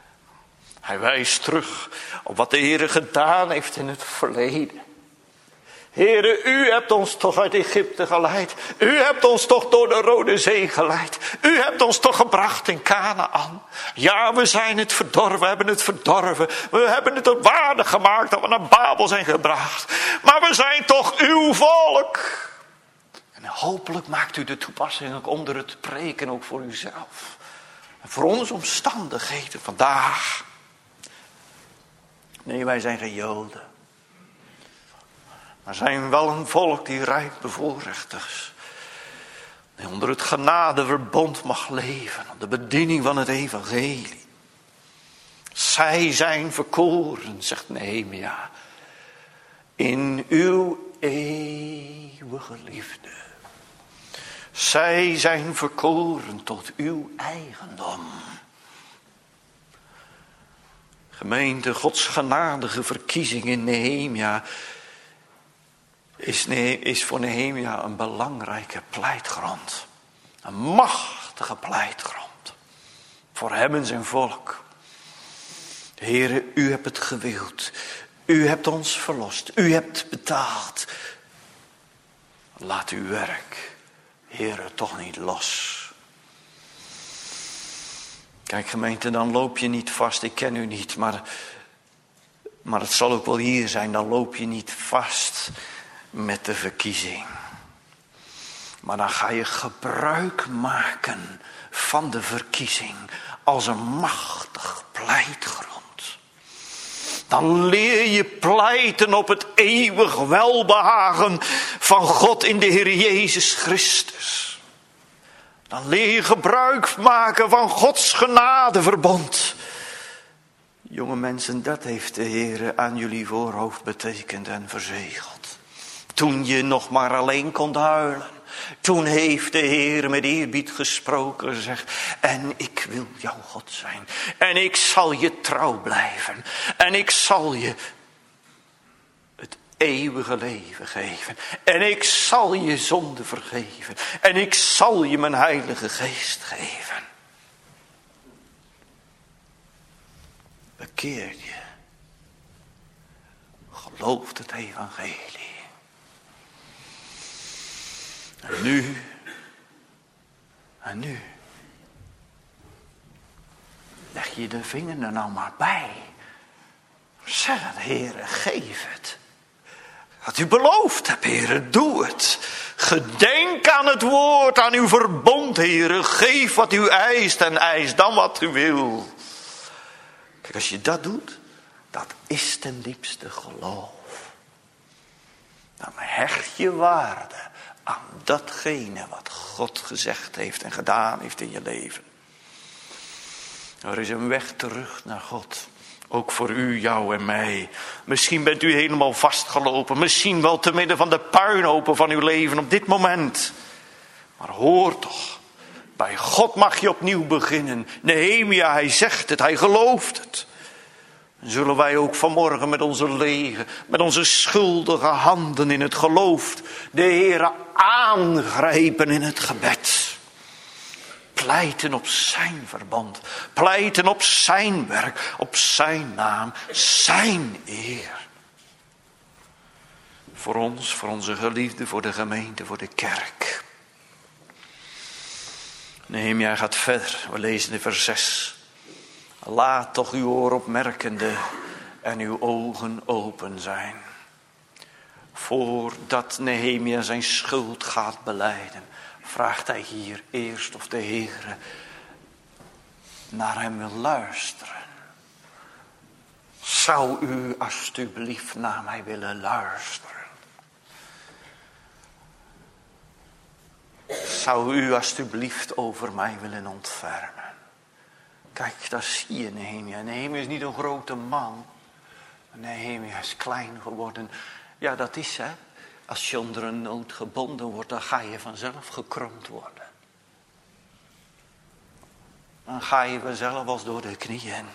Speaker 1: Hij wijst terug op wat de Heere gedaan heeft in het verleden. Heere, u hebt ons toch uit Egypte geleid. U hebt ons toch door de Rode Zee geleid. U hebt ons toch gebracht in Kanaan. Ja, we zijn het verdorven, we hebben het verdorven. We hebben het op waarde gemaakt dat we naar Babel zijn gebracht. Maar we zijn toch uw volk. En hopelijk maakt u de toepassing ook onder het preken ook voor uzelf. En voor onze omstandigheden vandaag. Nee, wij zijn geen Joden. Maar zijn wel een volk die rijk bevoorrecht is. Die onder het genadeverbond mag leven. Op de bediening van het evangelie. Zij zijn verkoren, zegt Nehemia. In uw eeuwige liefde. Zij zijn verkoren tot uw eigendom. Gemeente, Gods genadige verkiezing in Nehemia is voor Nehemia een belangrijke pleitgrond. Een machtige pleitgrond. Voor hem en zijn volk. Heere, u hebt het gewild. U hebt ons verlost. U hebt betaald. Laat uw werk, Heere, toch niet los. Kijk gemeente, dan loop je niet vast. Ik ken u niet, maar het zal ook wel hier zijn. Dan loop je niet vast met de verkiezing. Maar dan ga je gebruik maken van de verkiezing als een machtig pleitgrond. Dan leer je pleiten op het eeuwig welbehagen van God in de Heer Jezus Christus. Dan leer je gebruik maken van Gods genadeverbond. Jonge mensen, dat heeft de Heer aan jullie voorhoofd betekend en verzegeld. Toen je nog maar alleen kon huilen. Toen heeft de Heer met eerbied gesproken en gezegd: en ik wil jouw God zijn. En ik zal je trouw blijven. En ik zal je het eeuwige leven geven. En ik zal je zonde vergeven. En ik zal je mijn heilige geest geven. Bekeer je. Geloof het evangelie. En nu leg je de vinger er nou maar bij. Zeg het, Heere, geef het. Wat u beloofd hebt, Heere, doe het. Gedenk aan het woord, aan uw verbond, Heere. Geef wat u eist en eis dan wat u wil. Kijk, als je dat doet, dat is ten diepste geloof. Dan hecht je waarde aan datgene wat God gezegd heeft en gedaan heeft in je leven. Er is een weg terug naar God. Ook voor u, jou en mij. Misschien bent u helemaal vastgelopen. Misschien wel te midden van de puinhopen van uw leven op dit moment. Maar hoor toch. Bij God mag je opnieuw beginnen. Nehemia, hij zegt het, hij gelooft het. Zullen wij ook vanmorgen met onze lege, met onze schuldige handen in het geloof de Heere aangrijpen in het gebed. Pleiten op zijn verbond. Pleiten op zijn werk, op zijn naam, zijn eer. Voor ons, voor onze geliefden, voor de gemeente, voor de kerk. Nehemia gaat verder. We lezen in vers 6. Laat toch uw oor opmerkende en uw ogen open zijn. Voordat Nehemia zijn schuld gaat belijden, vraagt hij hier eerst of de Heer naar hem wil luisteren. Zou u alstublieft naar mij willen luisteren? Zou u alstublieft over mij willen ontfermen? Kijk, daar zie je Nehemia. Nehemia is niet een grote man. Nehemia is klein geworden. Ja, dat is hè. Als je onder een nood gebonden wordt, dan ga je vanzelf gekromd worden. Dan ga je vanzelf als door de knieën.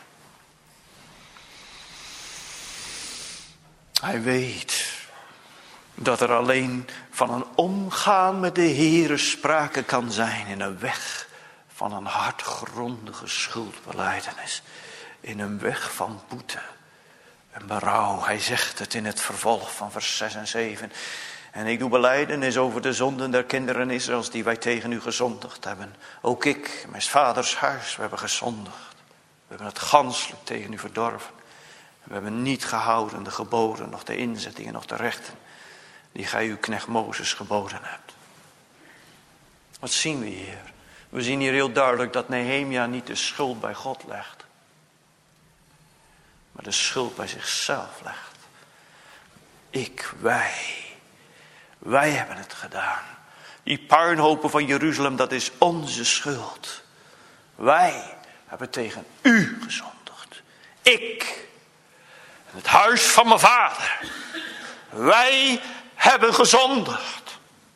Speaker 1: Hij weet dat er alleen van een omgaan met de Heere sprake kan zijn in een weg van een hartgrondige schuldbelijdenis. In een weg van boete en berouw. Hij zegt het in het vervolg van vers 6 en 7. En ik doe belijdenis over de zonden der kinderen Israëls die wij tegen u gezondigd hebben. Ook ik, mijn vaders huis, we hebben gezondigd. We hebben het ganselijk tegen u verdorven. We hebben niet gehouden de geboden, nog de inzettingen, nog de rechten die gij uw knecht Mozes geboden hebt. Wat zien we hier? We zien hier heel duidelijk dat Nehemia niet de schuld bij God legt, maar de schuld bij zichzelf legt. Wij hebben het gedaan. Die puinhopen van Jeruzalem, dat is onze schuld. Wij hebben tegen u gezondigd. Ik en het huis van mijn vader. Wij hebben gezondigd.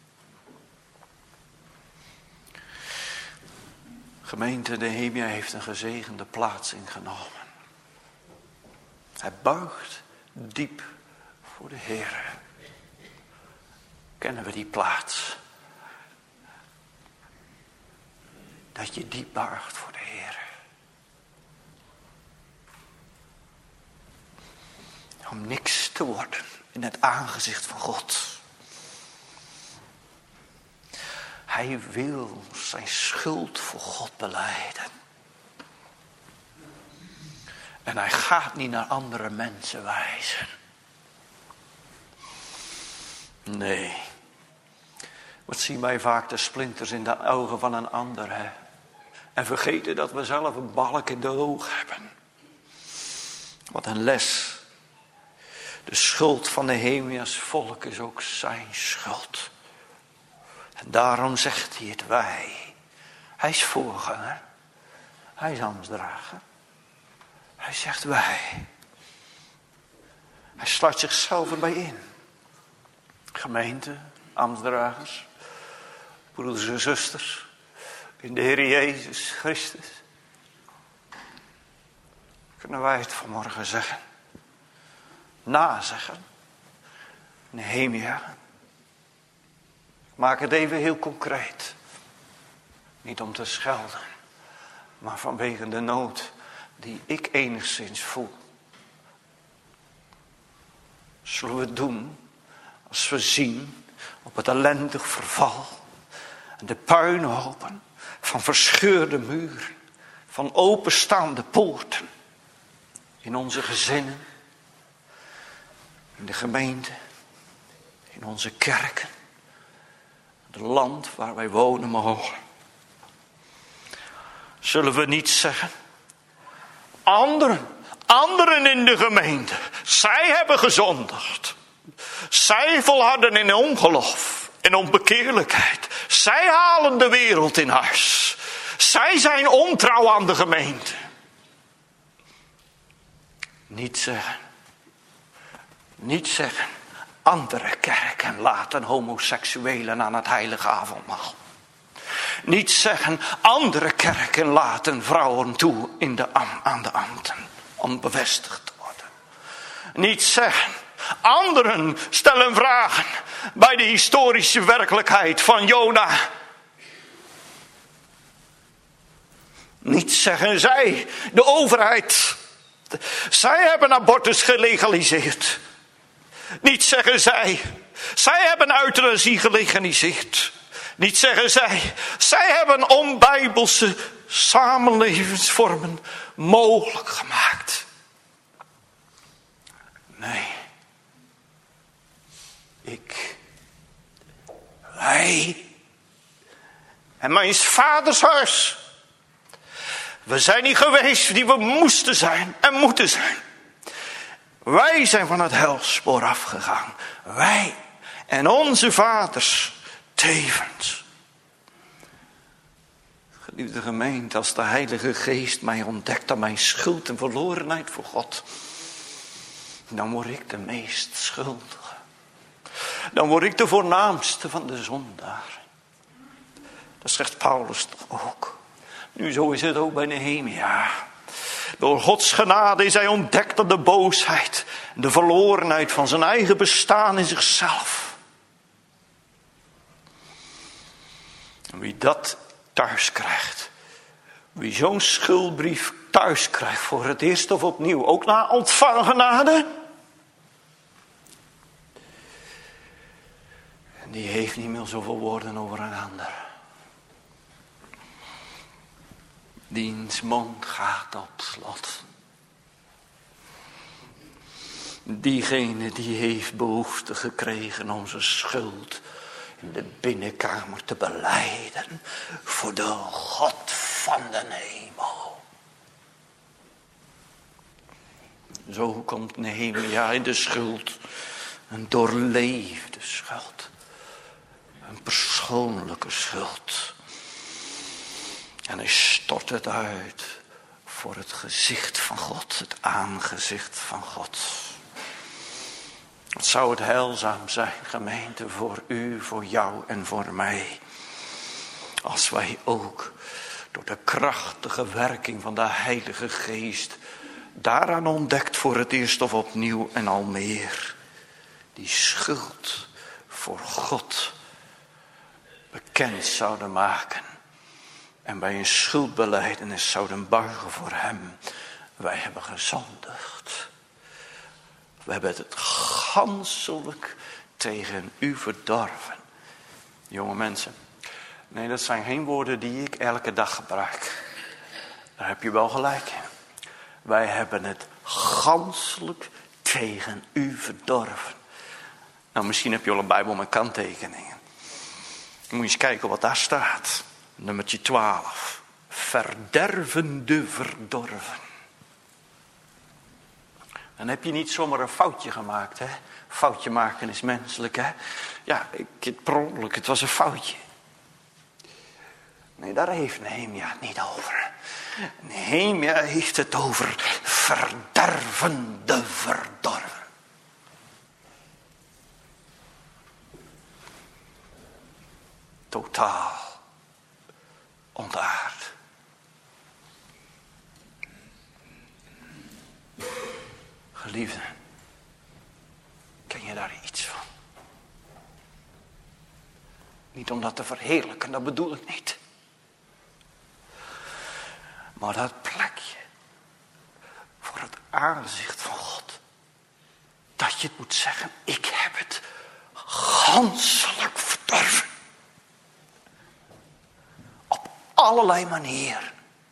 Speaker 1: Gemeente, Nehemia heeft een gezegende plaats ingenomen. Hij buigt diep voor de Heer. Kennen we die plaats? Dat je diep buigt voor de Heer. Om niks te worden in het aangezicht van God. Hij wil zijn schuld voor God belijden. En hij gaat niet naar andere mensen wijzen. Nee. Wat zien wij vaak de splinters in de ogen van een ander, hè? En vergeten dat we zelf een balk in de oog hebben. Wat een les. De schuld van Nehemia's volk is ook zijn schuld. En daarom zegt hij het wij. Hij is voorganger. Hij is ambtsdrager. Hij zegt wij. Hij sluit zichzelf erbij in. Gemeente, ambtsdragers, broeders en zusters, in de Heer Jezus Christus. Kunnen wij het vanmorgen zeggen? Nazeggen. Nehemia. Ik maak het even heel concreet. Niet om te schelden, maar vanwege de nood die ik enigszins voel. Zullen we het doen als we zien op het ellendig verval en de puinhopen van verscheurde muren, van openstaande poorten in onze gezinnen, in de gemeente, in onze kerken, het land waar wij wonen mogen. Zullen we niet zeggen, anderen in de gemeente, zij hebben gezondigd. Zij volharden in ongeloof en onbekeerlijkheid. Zij halen de wereld in huis. Zij zijn ontrouw aan de gemeente. Niet zeggen, andere kerken laten homoseksuelen aan het heilige avondmaal. Niet zeggen, andere kerken laten vrouwen toe aan de ambten om bevestigd te worden. Niet zeggen, anderen stellen vragen bij de historische werkelijkheid van Jona. Niet zeggen zij, de overheid. Zij hebben abortus gelegaliseerd. Niet zeggen zij hebben euthanasie gelegaliseerd. Niet zeggen zij hebben onbijbelse samenlevingsvormen mogelijk gemaakt. Nee. Wij en mijn vaders huis. We zijn niet geweest die we moesten zijn en moeten zijn. Wij zijn van het helspoor afgegaan. Wij en onze vaders tevens. Geliefde gemeente, als de Heilige Geest mij ontdekt aan mijn schuld en verlorenheid voor God, dan word ik de meest schuldige. Dan word ik de voornaamste van de zondaar. Dat zegt Paulus toch ook. Nu zo is het ook bij Nehemia. Door Gods genade is hij ontdekt aan de boosheid en de verlorenheid van zijn eigen bestaan in zichzelf. En wie dat thuis krijgt, wie zo'n schuldbrief thuis krijgt voor het eerst of opnieuw, ook na ontvangen genade. En die heeft niet meer zoveel woorden over een ander. Diens mond gaat op slot. Diegene die heeft behoefte gekregen om zijn schuld in de binnenkamer te belijden voor de God van de hemel. Zo komt Nehemia in de schuld, een doorleefde schuld, een persoonlijke schuld. En hij stort het uit voor het gezicht van God, het aangezicht van God. Wat zou het heilzaam zijn, gemeente, voor u, voor jou en voor mij. Als wij ook door de krachtige werking van de Heilige Geest daaraan ontdekt voor het eerst of opnieuw en al meer. Die schuld voor God bekend zouden maken. En bij een schuldbelijdenis zouden buigen voor hem. Wij hebben gezondigd. We hebben het ganselijk tegen u verdorven. Jonge mensen. Nee, dat zijn geen woorden die ik elke dag gebruik. Daar heb je wel gelijk in. Wij hebben het ganselijk tegen u verdorven. Nou, misschien heb je al een Bijbel met kanttekeningen. Dan moet je eens kijken wat daar staat. Nummertje 12. Verdervende verdorven. Dan heb je niet zomaar een foutje gemaakt, hè? Foutje maken is menselijk, hè? Ja, per ongeluk, het was een foutje. Nee, daar heeft Nehemia het niet over. Nehemia heeft het over verdervende verdorven. Totaal ontaard. Geliefde, ken je daar iets van? Niet om dat te verheerlijken, dat bedoel ik niet. Maar dat plekje voor het aangezicht van God. Dat je het moet zeggen, ik heb het ganselijk verdorven. Op allerlei manieren.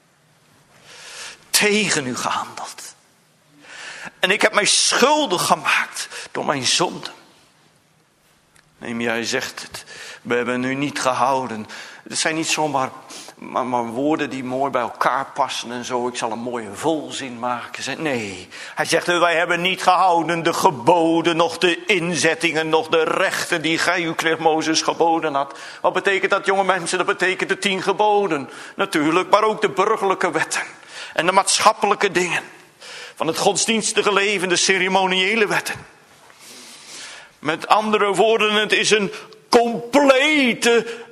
Speaker 1: Tegen u gehandeld. En ik heb mij schuldig gemaakt door mijn zonden. Nehemia zegt het. We hebben u niet gehouden. Het zijn niet zomaar maar woorden die mooi bij elkaar passen en zo. Ik zal een mooie volzin maken. Nee, hij zegt, wij hebben niet gehouden de geboden, nog de inzettingen, nog de rechten die gij uw knecht Mozes geboden had. Wat betekent dat, jonge mensen? Dat betekent de 10 geboden. Natuurlijk, maar ook de burgerlijke wetten. En de maatschappelijke dingen. Van het godsdienstige leven, de ceremoniële wetten. Met andere woorden, het is een complete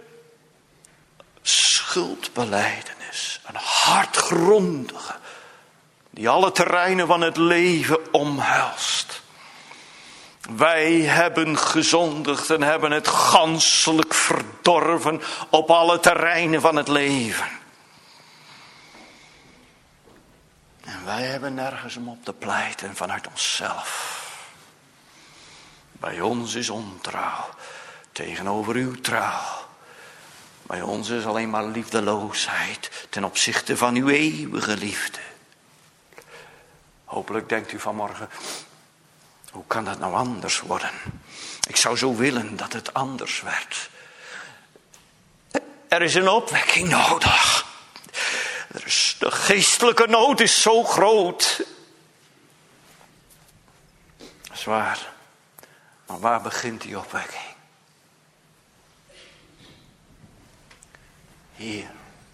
Speaker 1: schuldbelijdenis. Een hartgrondige. Die alle terreinen van het leven omhelst. Wij hebben gezondigd en hebben het ganselijk verdorven op alle terreinen van het leven. En wij hebben nergens om op te pleiten vanuit onszelf. Bij ons is ontrouw tegenover uw trouw. Bij ons is alleen maar liefdeloosheid ten opzichte van uw eeuwige liefde. Hopelijk denkt u vanmorgen, hoe kan dat nou anders worden? Ik zou zo willen dat het anders werd. Er is een opwekking nodig. De geestelijke nood is zo groot. Dat is waar. Maar waar begint die opwekking? Hier.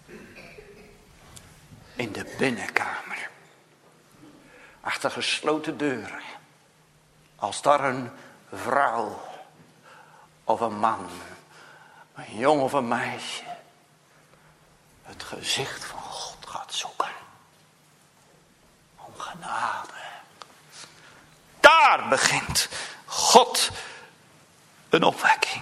Speaker 1: In de binnenkamer. Achter gesloten deuren. Als daar een vrouw of een man, een jong of een meisje, het gezicht van God gaat zoeken. Om genade. Daar begint God een opwekking.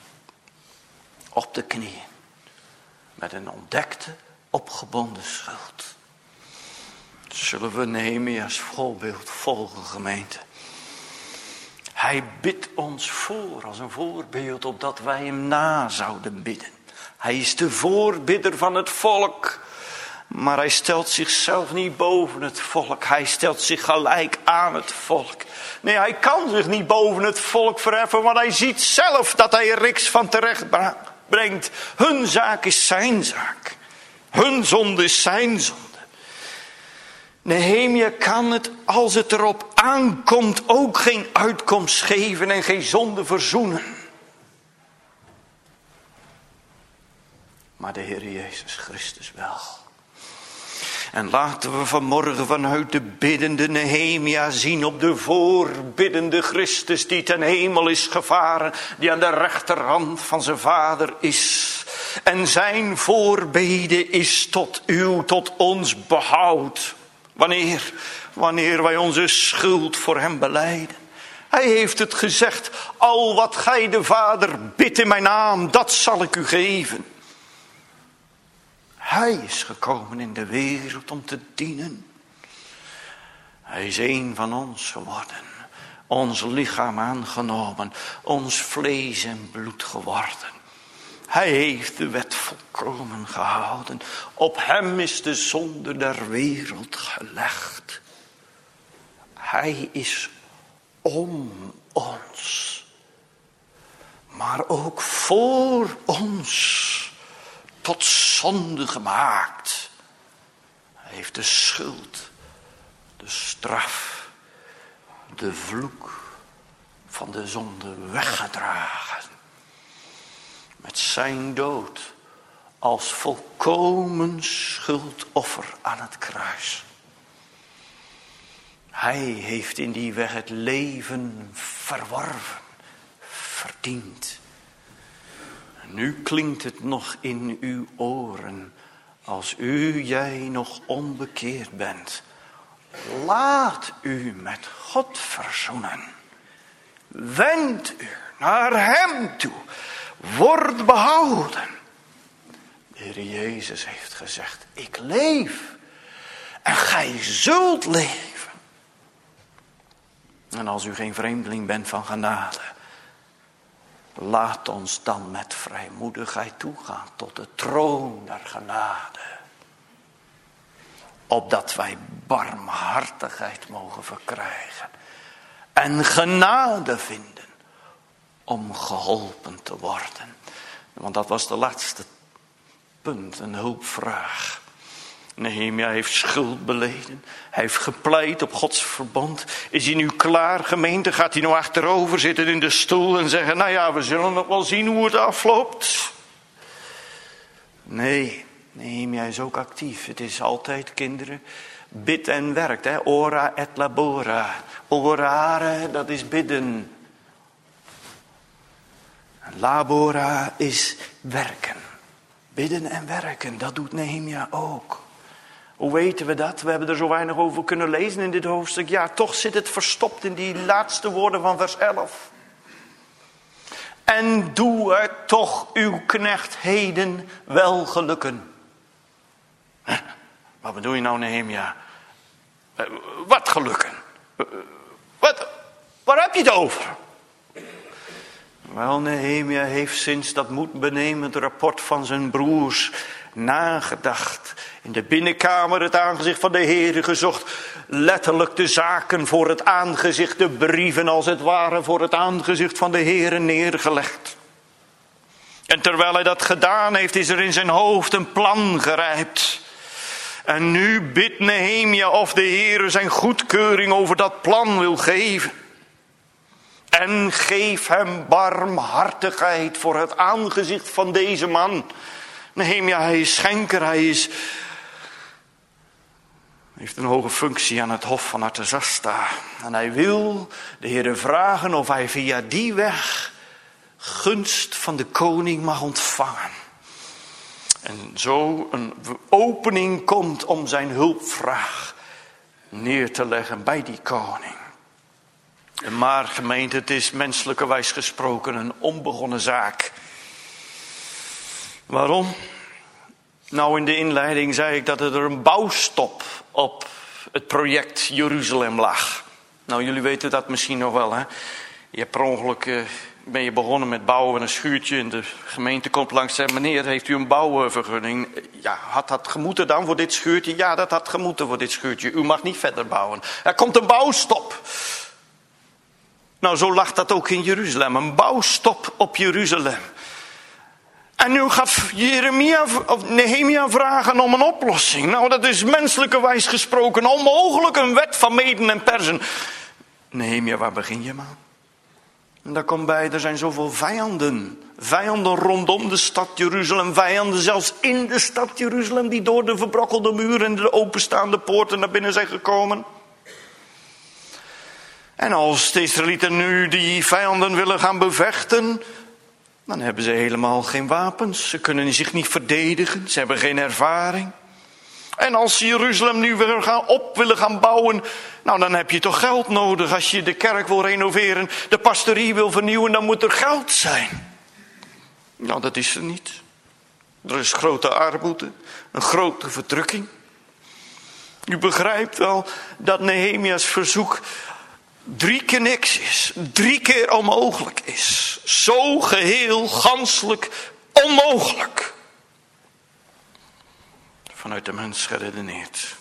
Speaker 1: Op de knieën. Met een ontdekte, opgebonden schuld. Zullen we Nehemia's voorbeeld volgen, gemeente? Hij bidt ons voor als een voorbeeld, opdat wij hem na zouden bidden. Hij is de voorbidder van het volk. Maar hij stelt zichzelf niet boven het volk. Hij stelt zich gelijk aan het volk. Nee, hij kan zich niet boven het volk verheffen. Want hij ziet zelf dat hij er niks van terecht brengt. Hun zaak is zijn zaak. Hun zonde is zijn zonde. Nehemia kan het, als het erop aankomt, ook geen uitkomst geven en geen zonde verzoenen. Maar de Heer Jezus Christus wel. En laten we vanmorgen vanuit de biddende Nehemia zien op de voorbiddende Christus die ten hemel is gevaren, die aan de rechterhand van zijn Vader is. En zijn voorbede is tot ons behoud. Wanneer wij onze schuld voor hem belijden. Hij heeft het gezegd, al wat gij de Vader bidt in mijn naam, dat zal ik u geven. Hij is gekomen in de wereld om te dienen. Hij is een van ons geworden. Ons lichaam aangenomen. Ons vlees en bloed geworden. Hij heeft de wet volkomen gehouden. Op hem is de zonde der wereld gelegd. Hij is om ons. Maar ook voor ons tot zonde gemaakt. Hij heeft de schuld, de straf, de vloek van de zonde weggedragen. Met zijn dood als volkomen schuldoffer aan het kruis. Hij heeft in die weg het leven verworven, verdiend. Nu klinkt het nog in uw oren, als jij nog onbekeerd bent. Laat u met God verzoenen. Wend u naar hem toe. Word behouden. De Heer Jezus heeft gezegd, ik leef. En gij zult leven. En als u geen vreemdeling bent van genade, laat ons dan met vrijmoedigheid toegaan tot de troon der genade. Opdat wij barmhartigheid mogen verkrijgen. En genade vinden om geholpen te worden. Want dat was de laatste punt, een hulpvraag. Nehemia heeft schuld beleden. Hij heeft gepleit op Gods verbond. Is hij nu klaar, gemeente? Gaat hij nou achterover zitten in de stoel en zeggen, nou ja, we zullen nog wel zien hoe het afloopt? Nee, Nehemia is ook actief. Het is altijd, kinderen, bid en werkt. Hè? Ora et labora. Orare, dat is bidden. Labora is werken. Bidden en werken, dat doet Nehemia ook. Hoe weten we dat? We hebben er zo weinig over kunnen lezen in dit hoofdstuk. Ja, toch zit het verstopt in die laatste woorden van vers 11. En doe het toch uw knecht heden wel gelukken. Wat bedoel je nou, Nehemia? Wat gelukken? Waar heb je het over? Wel, Nehemia heeft sinds dat moedbenemend rapport van zijn broers nagedacht. In de binnenkamer het aangezicht van de Heere gezocht. Letterlijk de zaken voor het aangezicht, de brieven als het ware voor het aangezicht van de Heere neergelegd. En terwijl hij dat gedaan heeft, is er in zijn hoofd een plan gerijpt. En nu bidt Nehemia of de Heere zijn goedkeuring over dat plan wil geven. En geef hem barmhartigheid voor het aangezicht van deze man. Nehemia, hij is schenker, hij heeft een hoge functie aan het hof van Artazasta. En hij wil de Heere vragen of hij via die weg gunst van de koning mag ontvangen. En zo een opening komt om zijn hulpvraag neer te leggen bij die koning. Maar gemeente, het is menselijkerwijs gesproken een onbegonnen zaak. Waarom? Nou, in de inleiding zei ik dat er een bouwstop op het project Jeruzalem lag. Nou, jullie weten dat misschien nog wel, hè? Je hebt per ongeluk, ben je begonnen met bouwen van een schuurtje en de gemeente komt langs en zegt: meneer, heeft u een bouwvergunning? Ja, had dat gemoeten dan voor dit schuurtje? Ja, dat had gemoeten voor dit schuurtje. U mag niet verder bouwen. Er komt een bouwstop. Nou, zo lag dat ook in Jeruzalem. Een bouwstop op Jeruzalem. En nu gaat Nehemia vragen om een oplossing. Nou, dat is menselijkerwijs gesproken onmogelijk. Een wet van Meden en Perzen. Nehemia, waar begin je maar? En daar komt bij, er zijn zoveel vijanden. Vijanden rondom de stad Jeruzalem. Vijanden zelfs in de stad Jeruzalem. Die door de verbrokkelde muren en de openstaande poorten naar binnen zijn gekomen. En als de Israëlieten nu die vijanden willen gaan bevechten, dan hebben ze helemaal geen wapens. Ze kunnen zich niet verdedigen. Ze hebben geen ervaring. En als ze Jeruzalem nu willen gaan bouwen, nou, dan heb je toch geld nodig. Als je de kerk wil renoveren, de pastorie wil vernieuwen, dan moet er geld zijn. Nou, dat is er niet. Er is grote armoede, een grote verdrukking. U begrijpt wel dat Nehemia's verzoek 3 keer niks is. 3 keer onmogelijk is. Zo geheel, ganselijk onmogelijk. Vanuit de mens geredeneerd.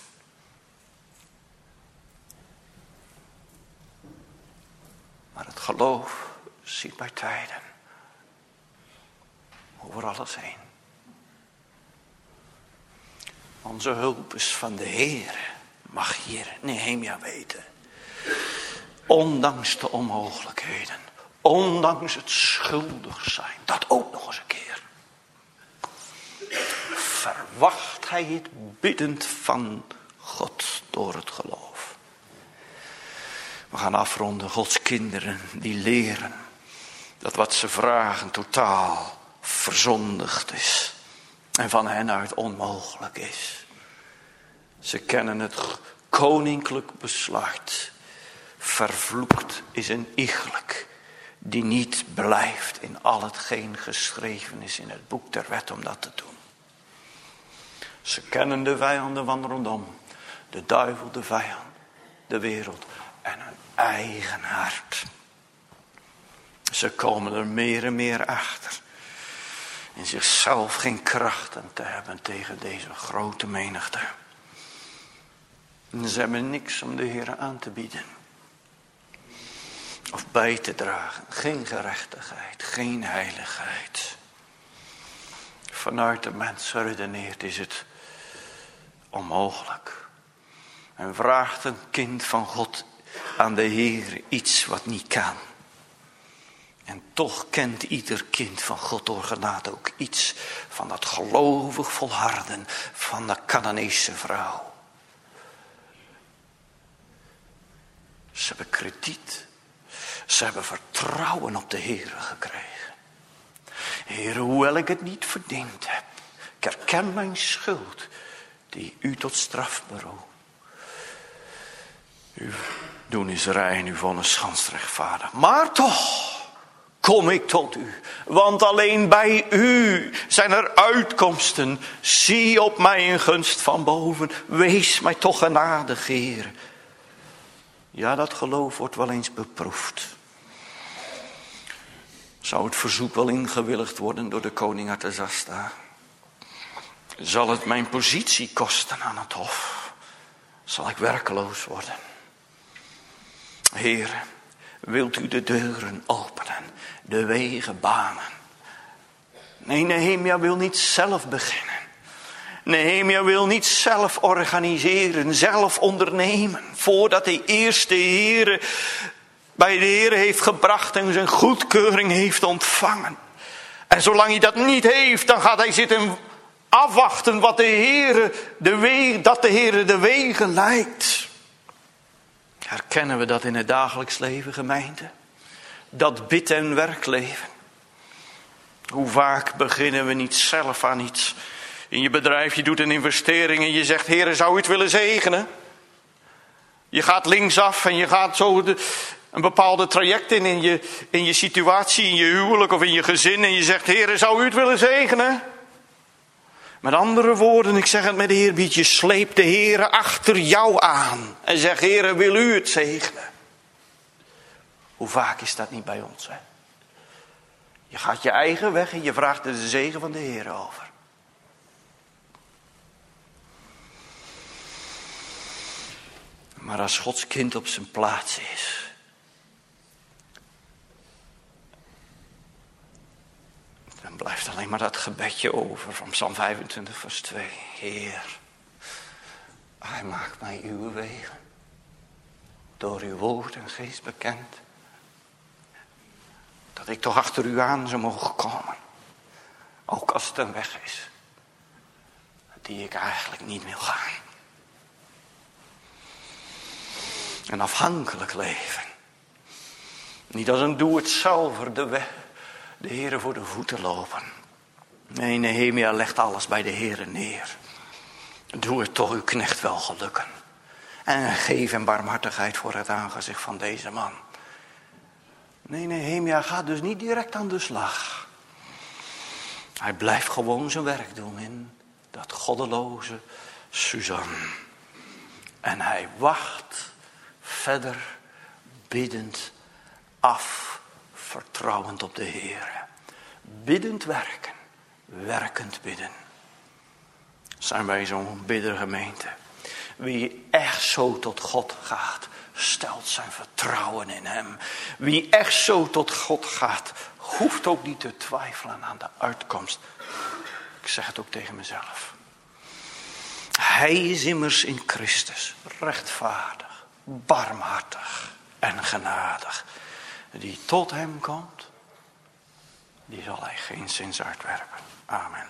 Speaker 1: Maar het geloof ziet bij tijden over alles heen. Onze hulp is van de Heer, mag hier Nehemia weten. Ondanks de onmogelijkheden. Ondanks het schuldig zijn. Dat ook nog eens een keer. Verwacht hij het biddend van God door het geloof. We gaan afronden. Gods kinderen die leren dat wat ze vragen totaal verzondigd is. En van hen uit onmogelijk is. Ze kennen het koninklijk besluit. Vervloekt is een iegelijk die niet blijft in al hetgeen geschreven is in het boek der wet om dat te doen. Ze kennen de vijanden van rondom. De duivel, de vijand, de wereld en hun eigen hart. Ze komen er meer en meer achter. In zichzelf geen krachten te hebben tegen deze grote menigte. En ze hebben niks om de Heer aan te bieden. Of bij te dragen. Geen gerechtigheid, geen heiligheid. Vanuit de mens geredeneerd is het onmogelijk. En vraagt een kind van God aan de Heer iets wat niet kan. En toch kent ieder kind van God door genade ook iets van dat gelovig volharden van de Canaanese vrouw. Ze hebben krediet. Ze hebben vertrouwen op de Heer gekregen. Heer, hoewel ik het niet verdiend heb. Ik herken mijn schuld die u tot straf berooft. Uw doen is rein, uw vonnis gansch rechtvaardig. Maar toch kom ik tot u. Want alleen bij u zijn er uitkomsten. Zie op mij een gunst van boven. Wees mij toch genadig, Heer. Ja, dat geloof wordt wel eens beproefd. Zou het verzoek wel ingewilligd worden door de koning Artasasta? Zal het mijn positie kosten aan het hof? Zal ik werkeloos worden? Heer, wilt u de deuren openen, de wegen banen? Nee, Nehemia wil niet zelf beginnen. Nehemia wil niet zelf organiseren, zelf ondernemen. Voordat hij eerst de Heere bij de Heere heeft gebracht en zijn goedkeuring heeft ontvangen. En zolang hij dat niet heeft, dan gaat hij zitten afwachten wat de Heere dat de Heere de wegen leidt. Herkennen we dat in het dagelijks leven, gemeente? Dat bid- en werkleven. Hoe vaak beginnen we niet zelf aan iets? In je bedrijf, je doet een investering en je zegt: Heere, zou u het willen zegenen? Je gaat linksaf en je gaat zo een bepaalde traject in je situatie, in je huwelijk of in je gezin. En je zegt: Heere, zou u het willen zegenen? Met andere woorden, ik zeg het met eerbied, sleep de Heere achter jou aan. En zeg, Heere, wil u het zegenen? Hoe vaak is dat niet bij ons, hè? Je gaat je eigen weg en je vraagt er de zegen van de Heere over. Maar als Gods kind op zijn plaats is, dan blijft alleen maar dat gebedje over van Psalm 25 vers 2. Heer, hij maakt mij uw wegen door uw woord en geest bekend. Dat ik toch achter u aan zou mogen komen. Ook als het een weg is die ik eigenlijk niet wil gaan. Een afhankelijk leven. Niet als een doe-het-zelver de Heere voor de voeten lopen. Nee, Nehemia legt alles bij de Heere neer. Doe het toch uw knecht wel gelukken. En geef hem barmhartigheid voor het aangezicht van deze man. Nee, Nehemia gaat dus niet direct aan de slag. Hij blijft gewoon zijn werk doen in dat goddeloze Susan. En hij wacht verder biddend af, vertrouwend op de Heer. Biddend werken, werkend bidden. Zijn wij zo'n biddergemeente. Wie echt zo tot God gaat, stelt zijn vertrouwen in hem. Wie echt zo tot God gaat, hoeft ook niet te twijfelen aan de uitkomst. Ik zeg het ook tegen mezelf. Hij is immers in Christus rechtvaardig, barmhartig en genadig. Die tot hem komt, die zal hij geen zins uitwerpen. Amen.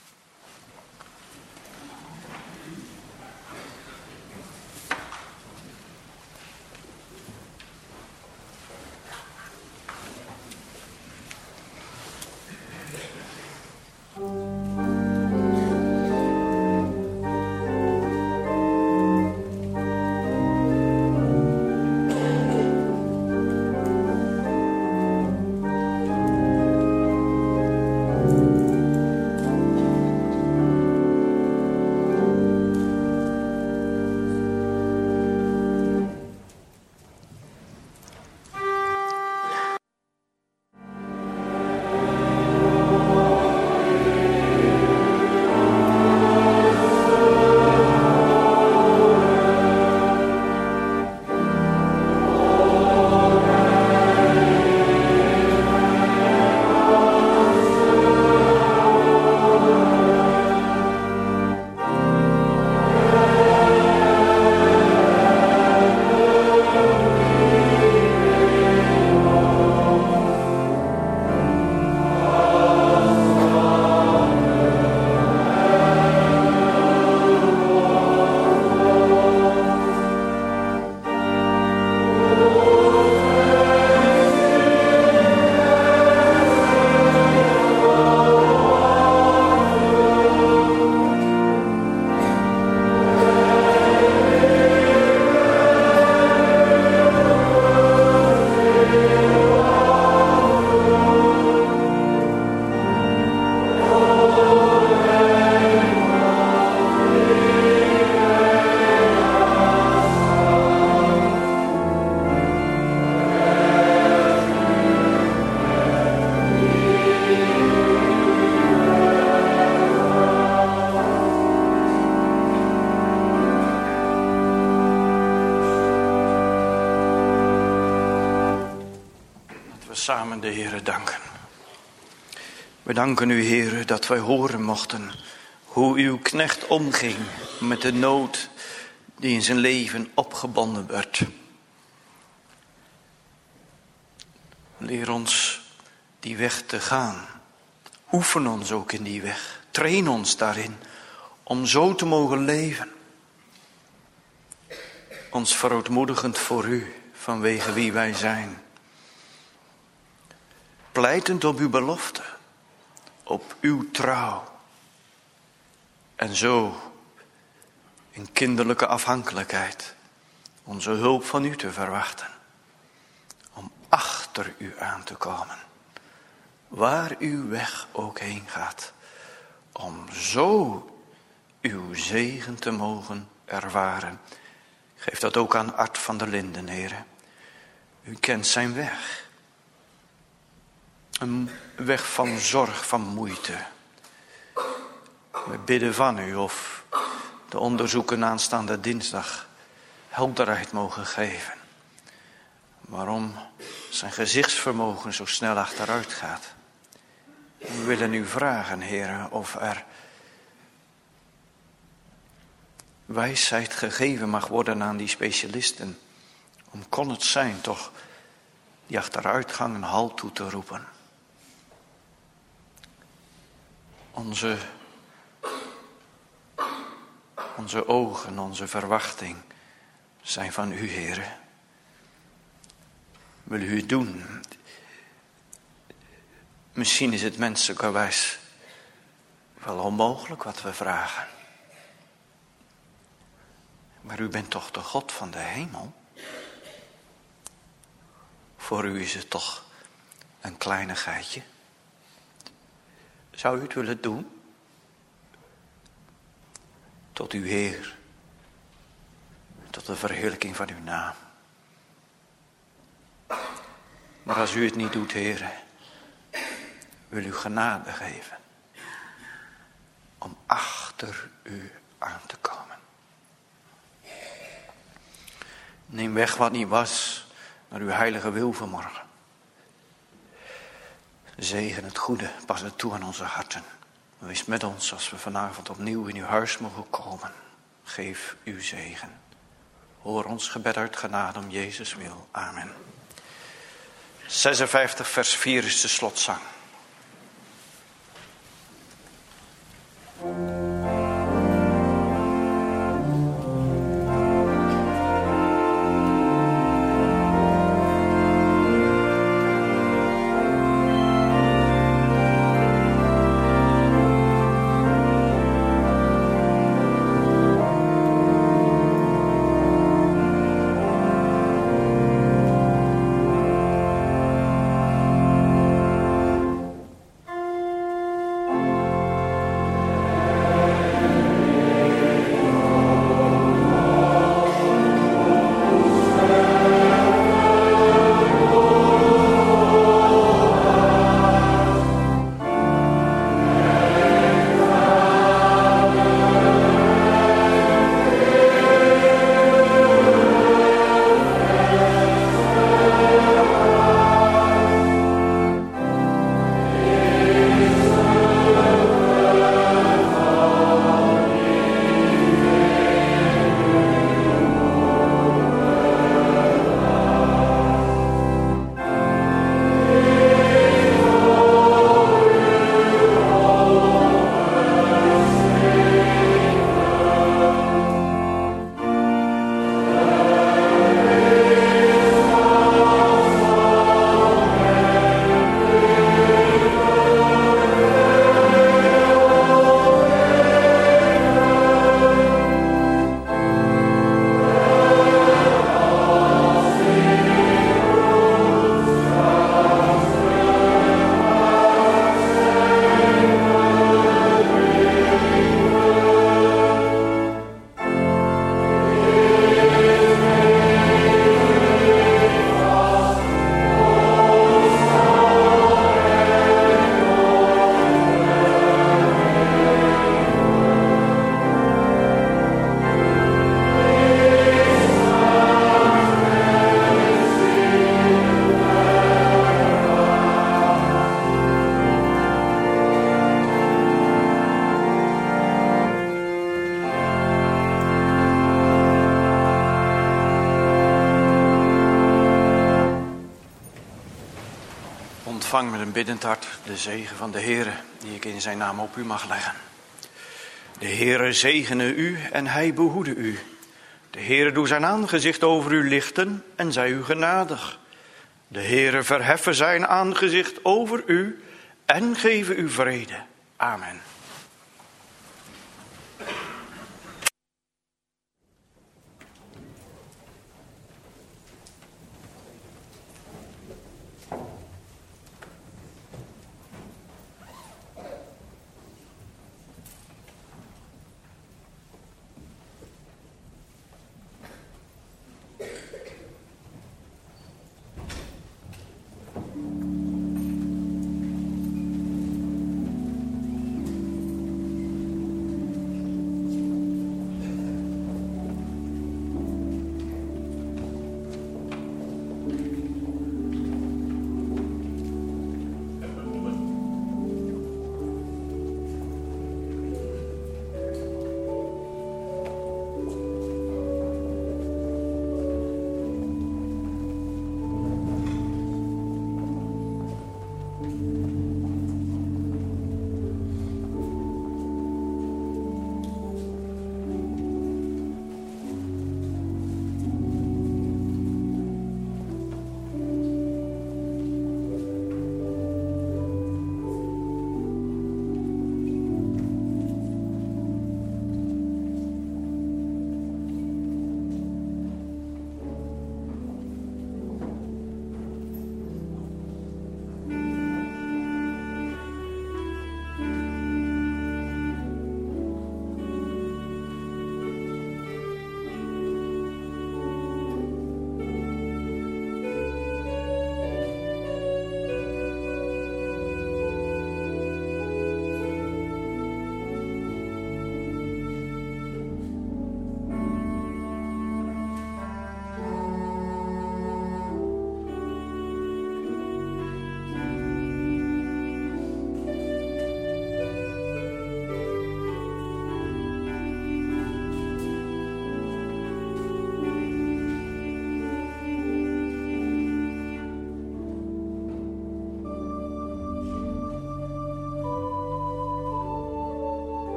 Speaker 1: Samen de Heere danken. We danken u, Heere, dat wij horen mochten hoe uw knecht omging met de nood die in zijn leven opgebonden werd. Leer ons die weg te gaan. Oefen ons ook in die weg. Train ons daarin om zo te mogen leven. Ons verootmoedigend voor u vanwege wie wij zijn. Pleitend op uw belofte, op uw trouw. En zo in kinderlijke afhankelijkheid onze hulp van u te verwachten. Om achter u aan te komen. Waar uw weg ook heen gaat. om zo uw zegen te mogen ervaren. Geef dat ook aan Art van der Linden, Heere. U kent zijn weg. Een weg van zorg, van moeite. We bidden van u of de onderzoeken aanstaande dinsdag helderheid mogen geven. Waarom zijn gezichtsvermogen zo snel achteruit gaat. We willen u vragen, Heere, of er wijsheid gegeven mag worden aan die specialisten. Om kon het zijn toch die achteruitgang een halt toe te roepen. Onze ogen, onze verwachting zijn van u, Heere. Wil u het doen? Misschien is het menselijkerwijs wel onmogelijk wat we vragen. Maar u bent toch de God van de hemel? Voor u is het toch een kleinigheidje? Zou u het willen doen? Tot uw Heer. Tot de verheerlijking van uw naam. Maar als u het niet doet, Heere, wil u genade geven. Om achter u aan te komen. Neem weg wat niet was, naar uw heilige wil vanmorgen. Zegen het goede, pas het toe aan onze harten. Wees met ons als we vanavond opnieuw in uw huis mogen komen. Geef uw zegen. Hoor ons gebed uit genade om Jezus wil. Amen. 56 vers 4 is de slotzang. Ontvang met een biddend hart de zegen van de Heere, die ik in zijn naam op u mag leggen. De Heere zegene u en hij behoede u. De Heere doe zijn aangezicht over u lichten en zij u genadig. De Heere verheffen zijn aangezicht over u en geven u vrede. Amen.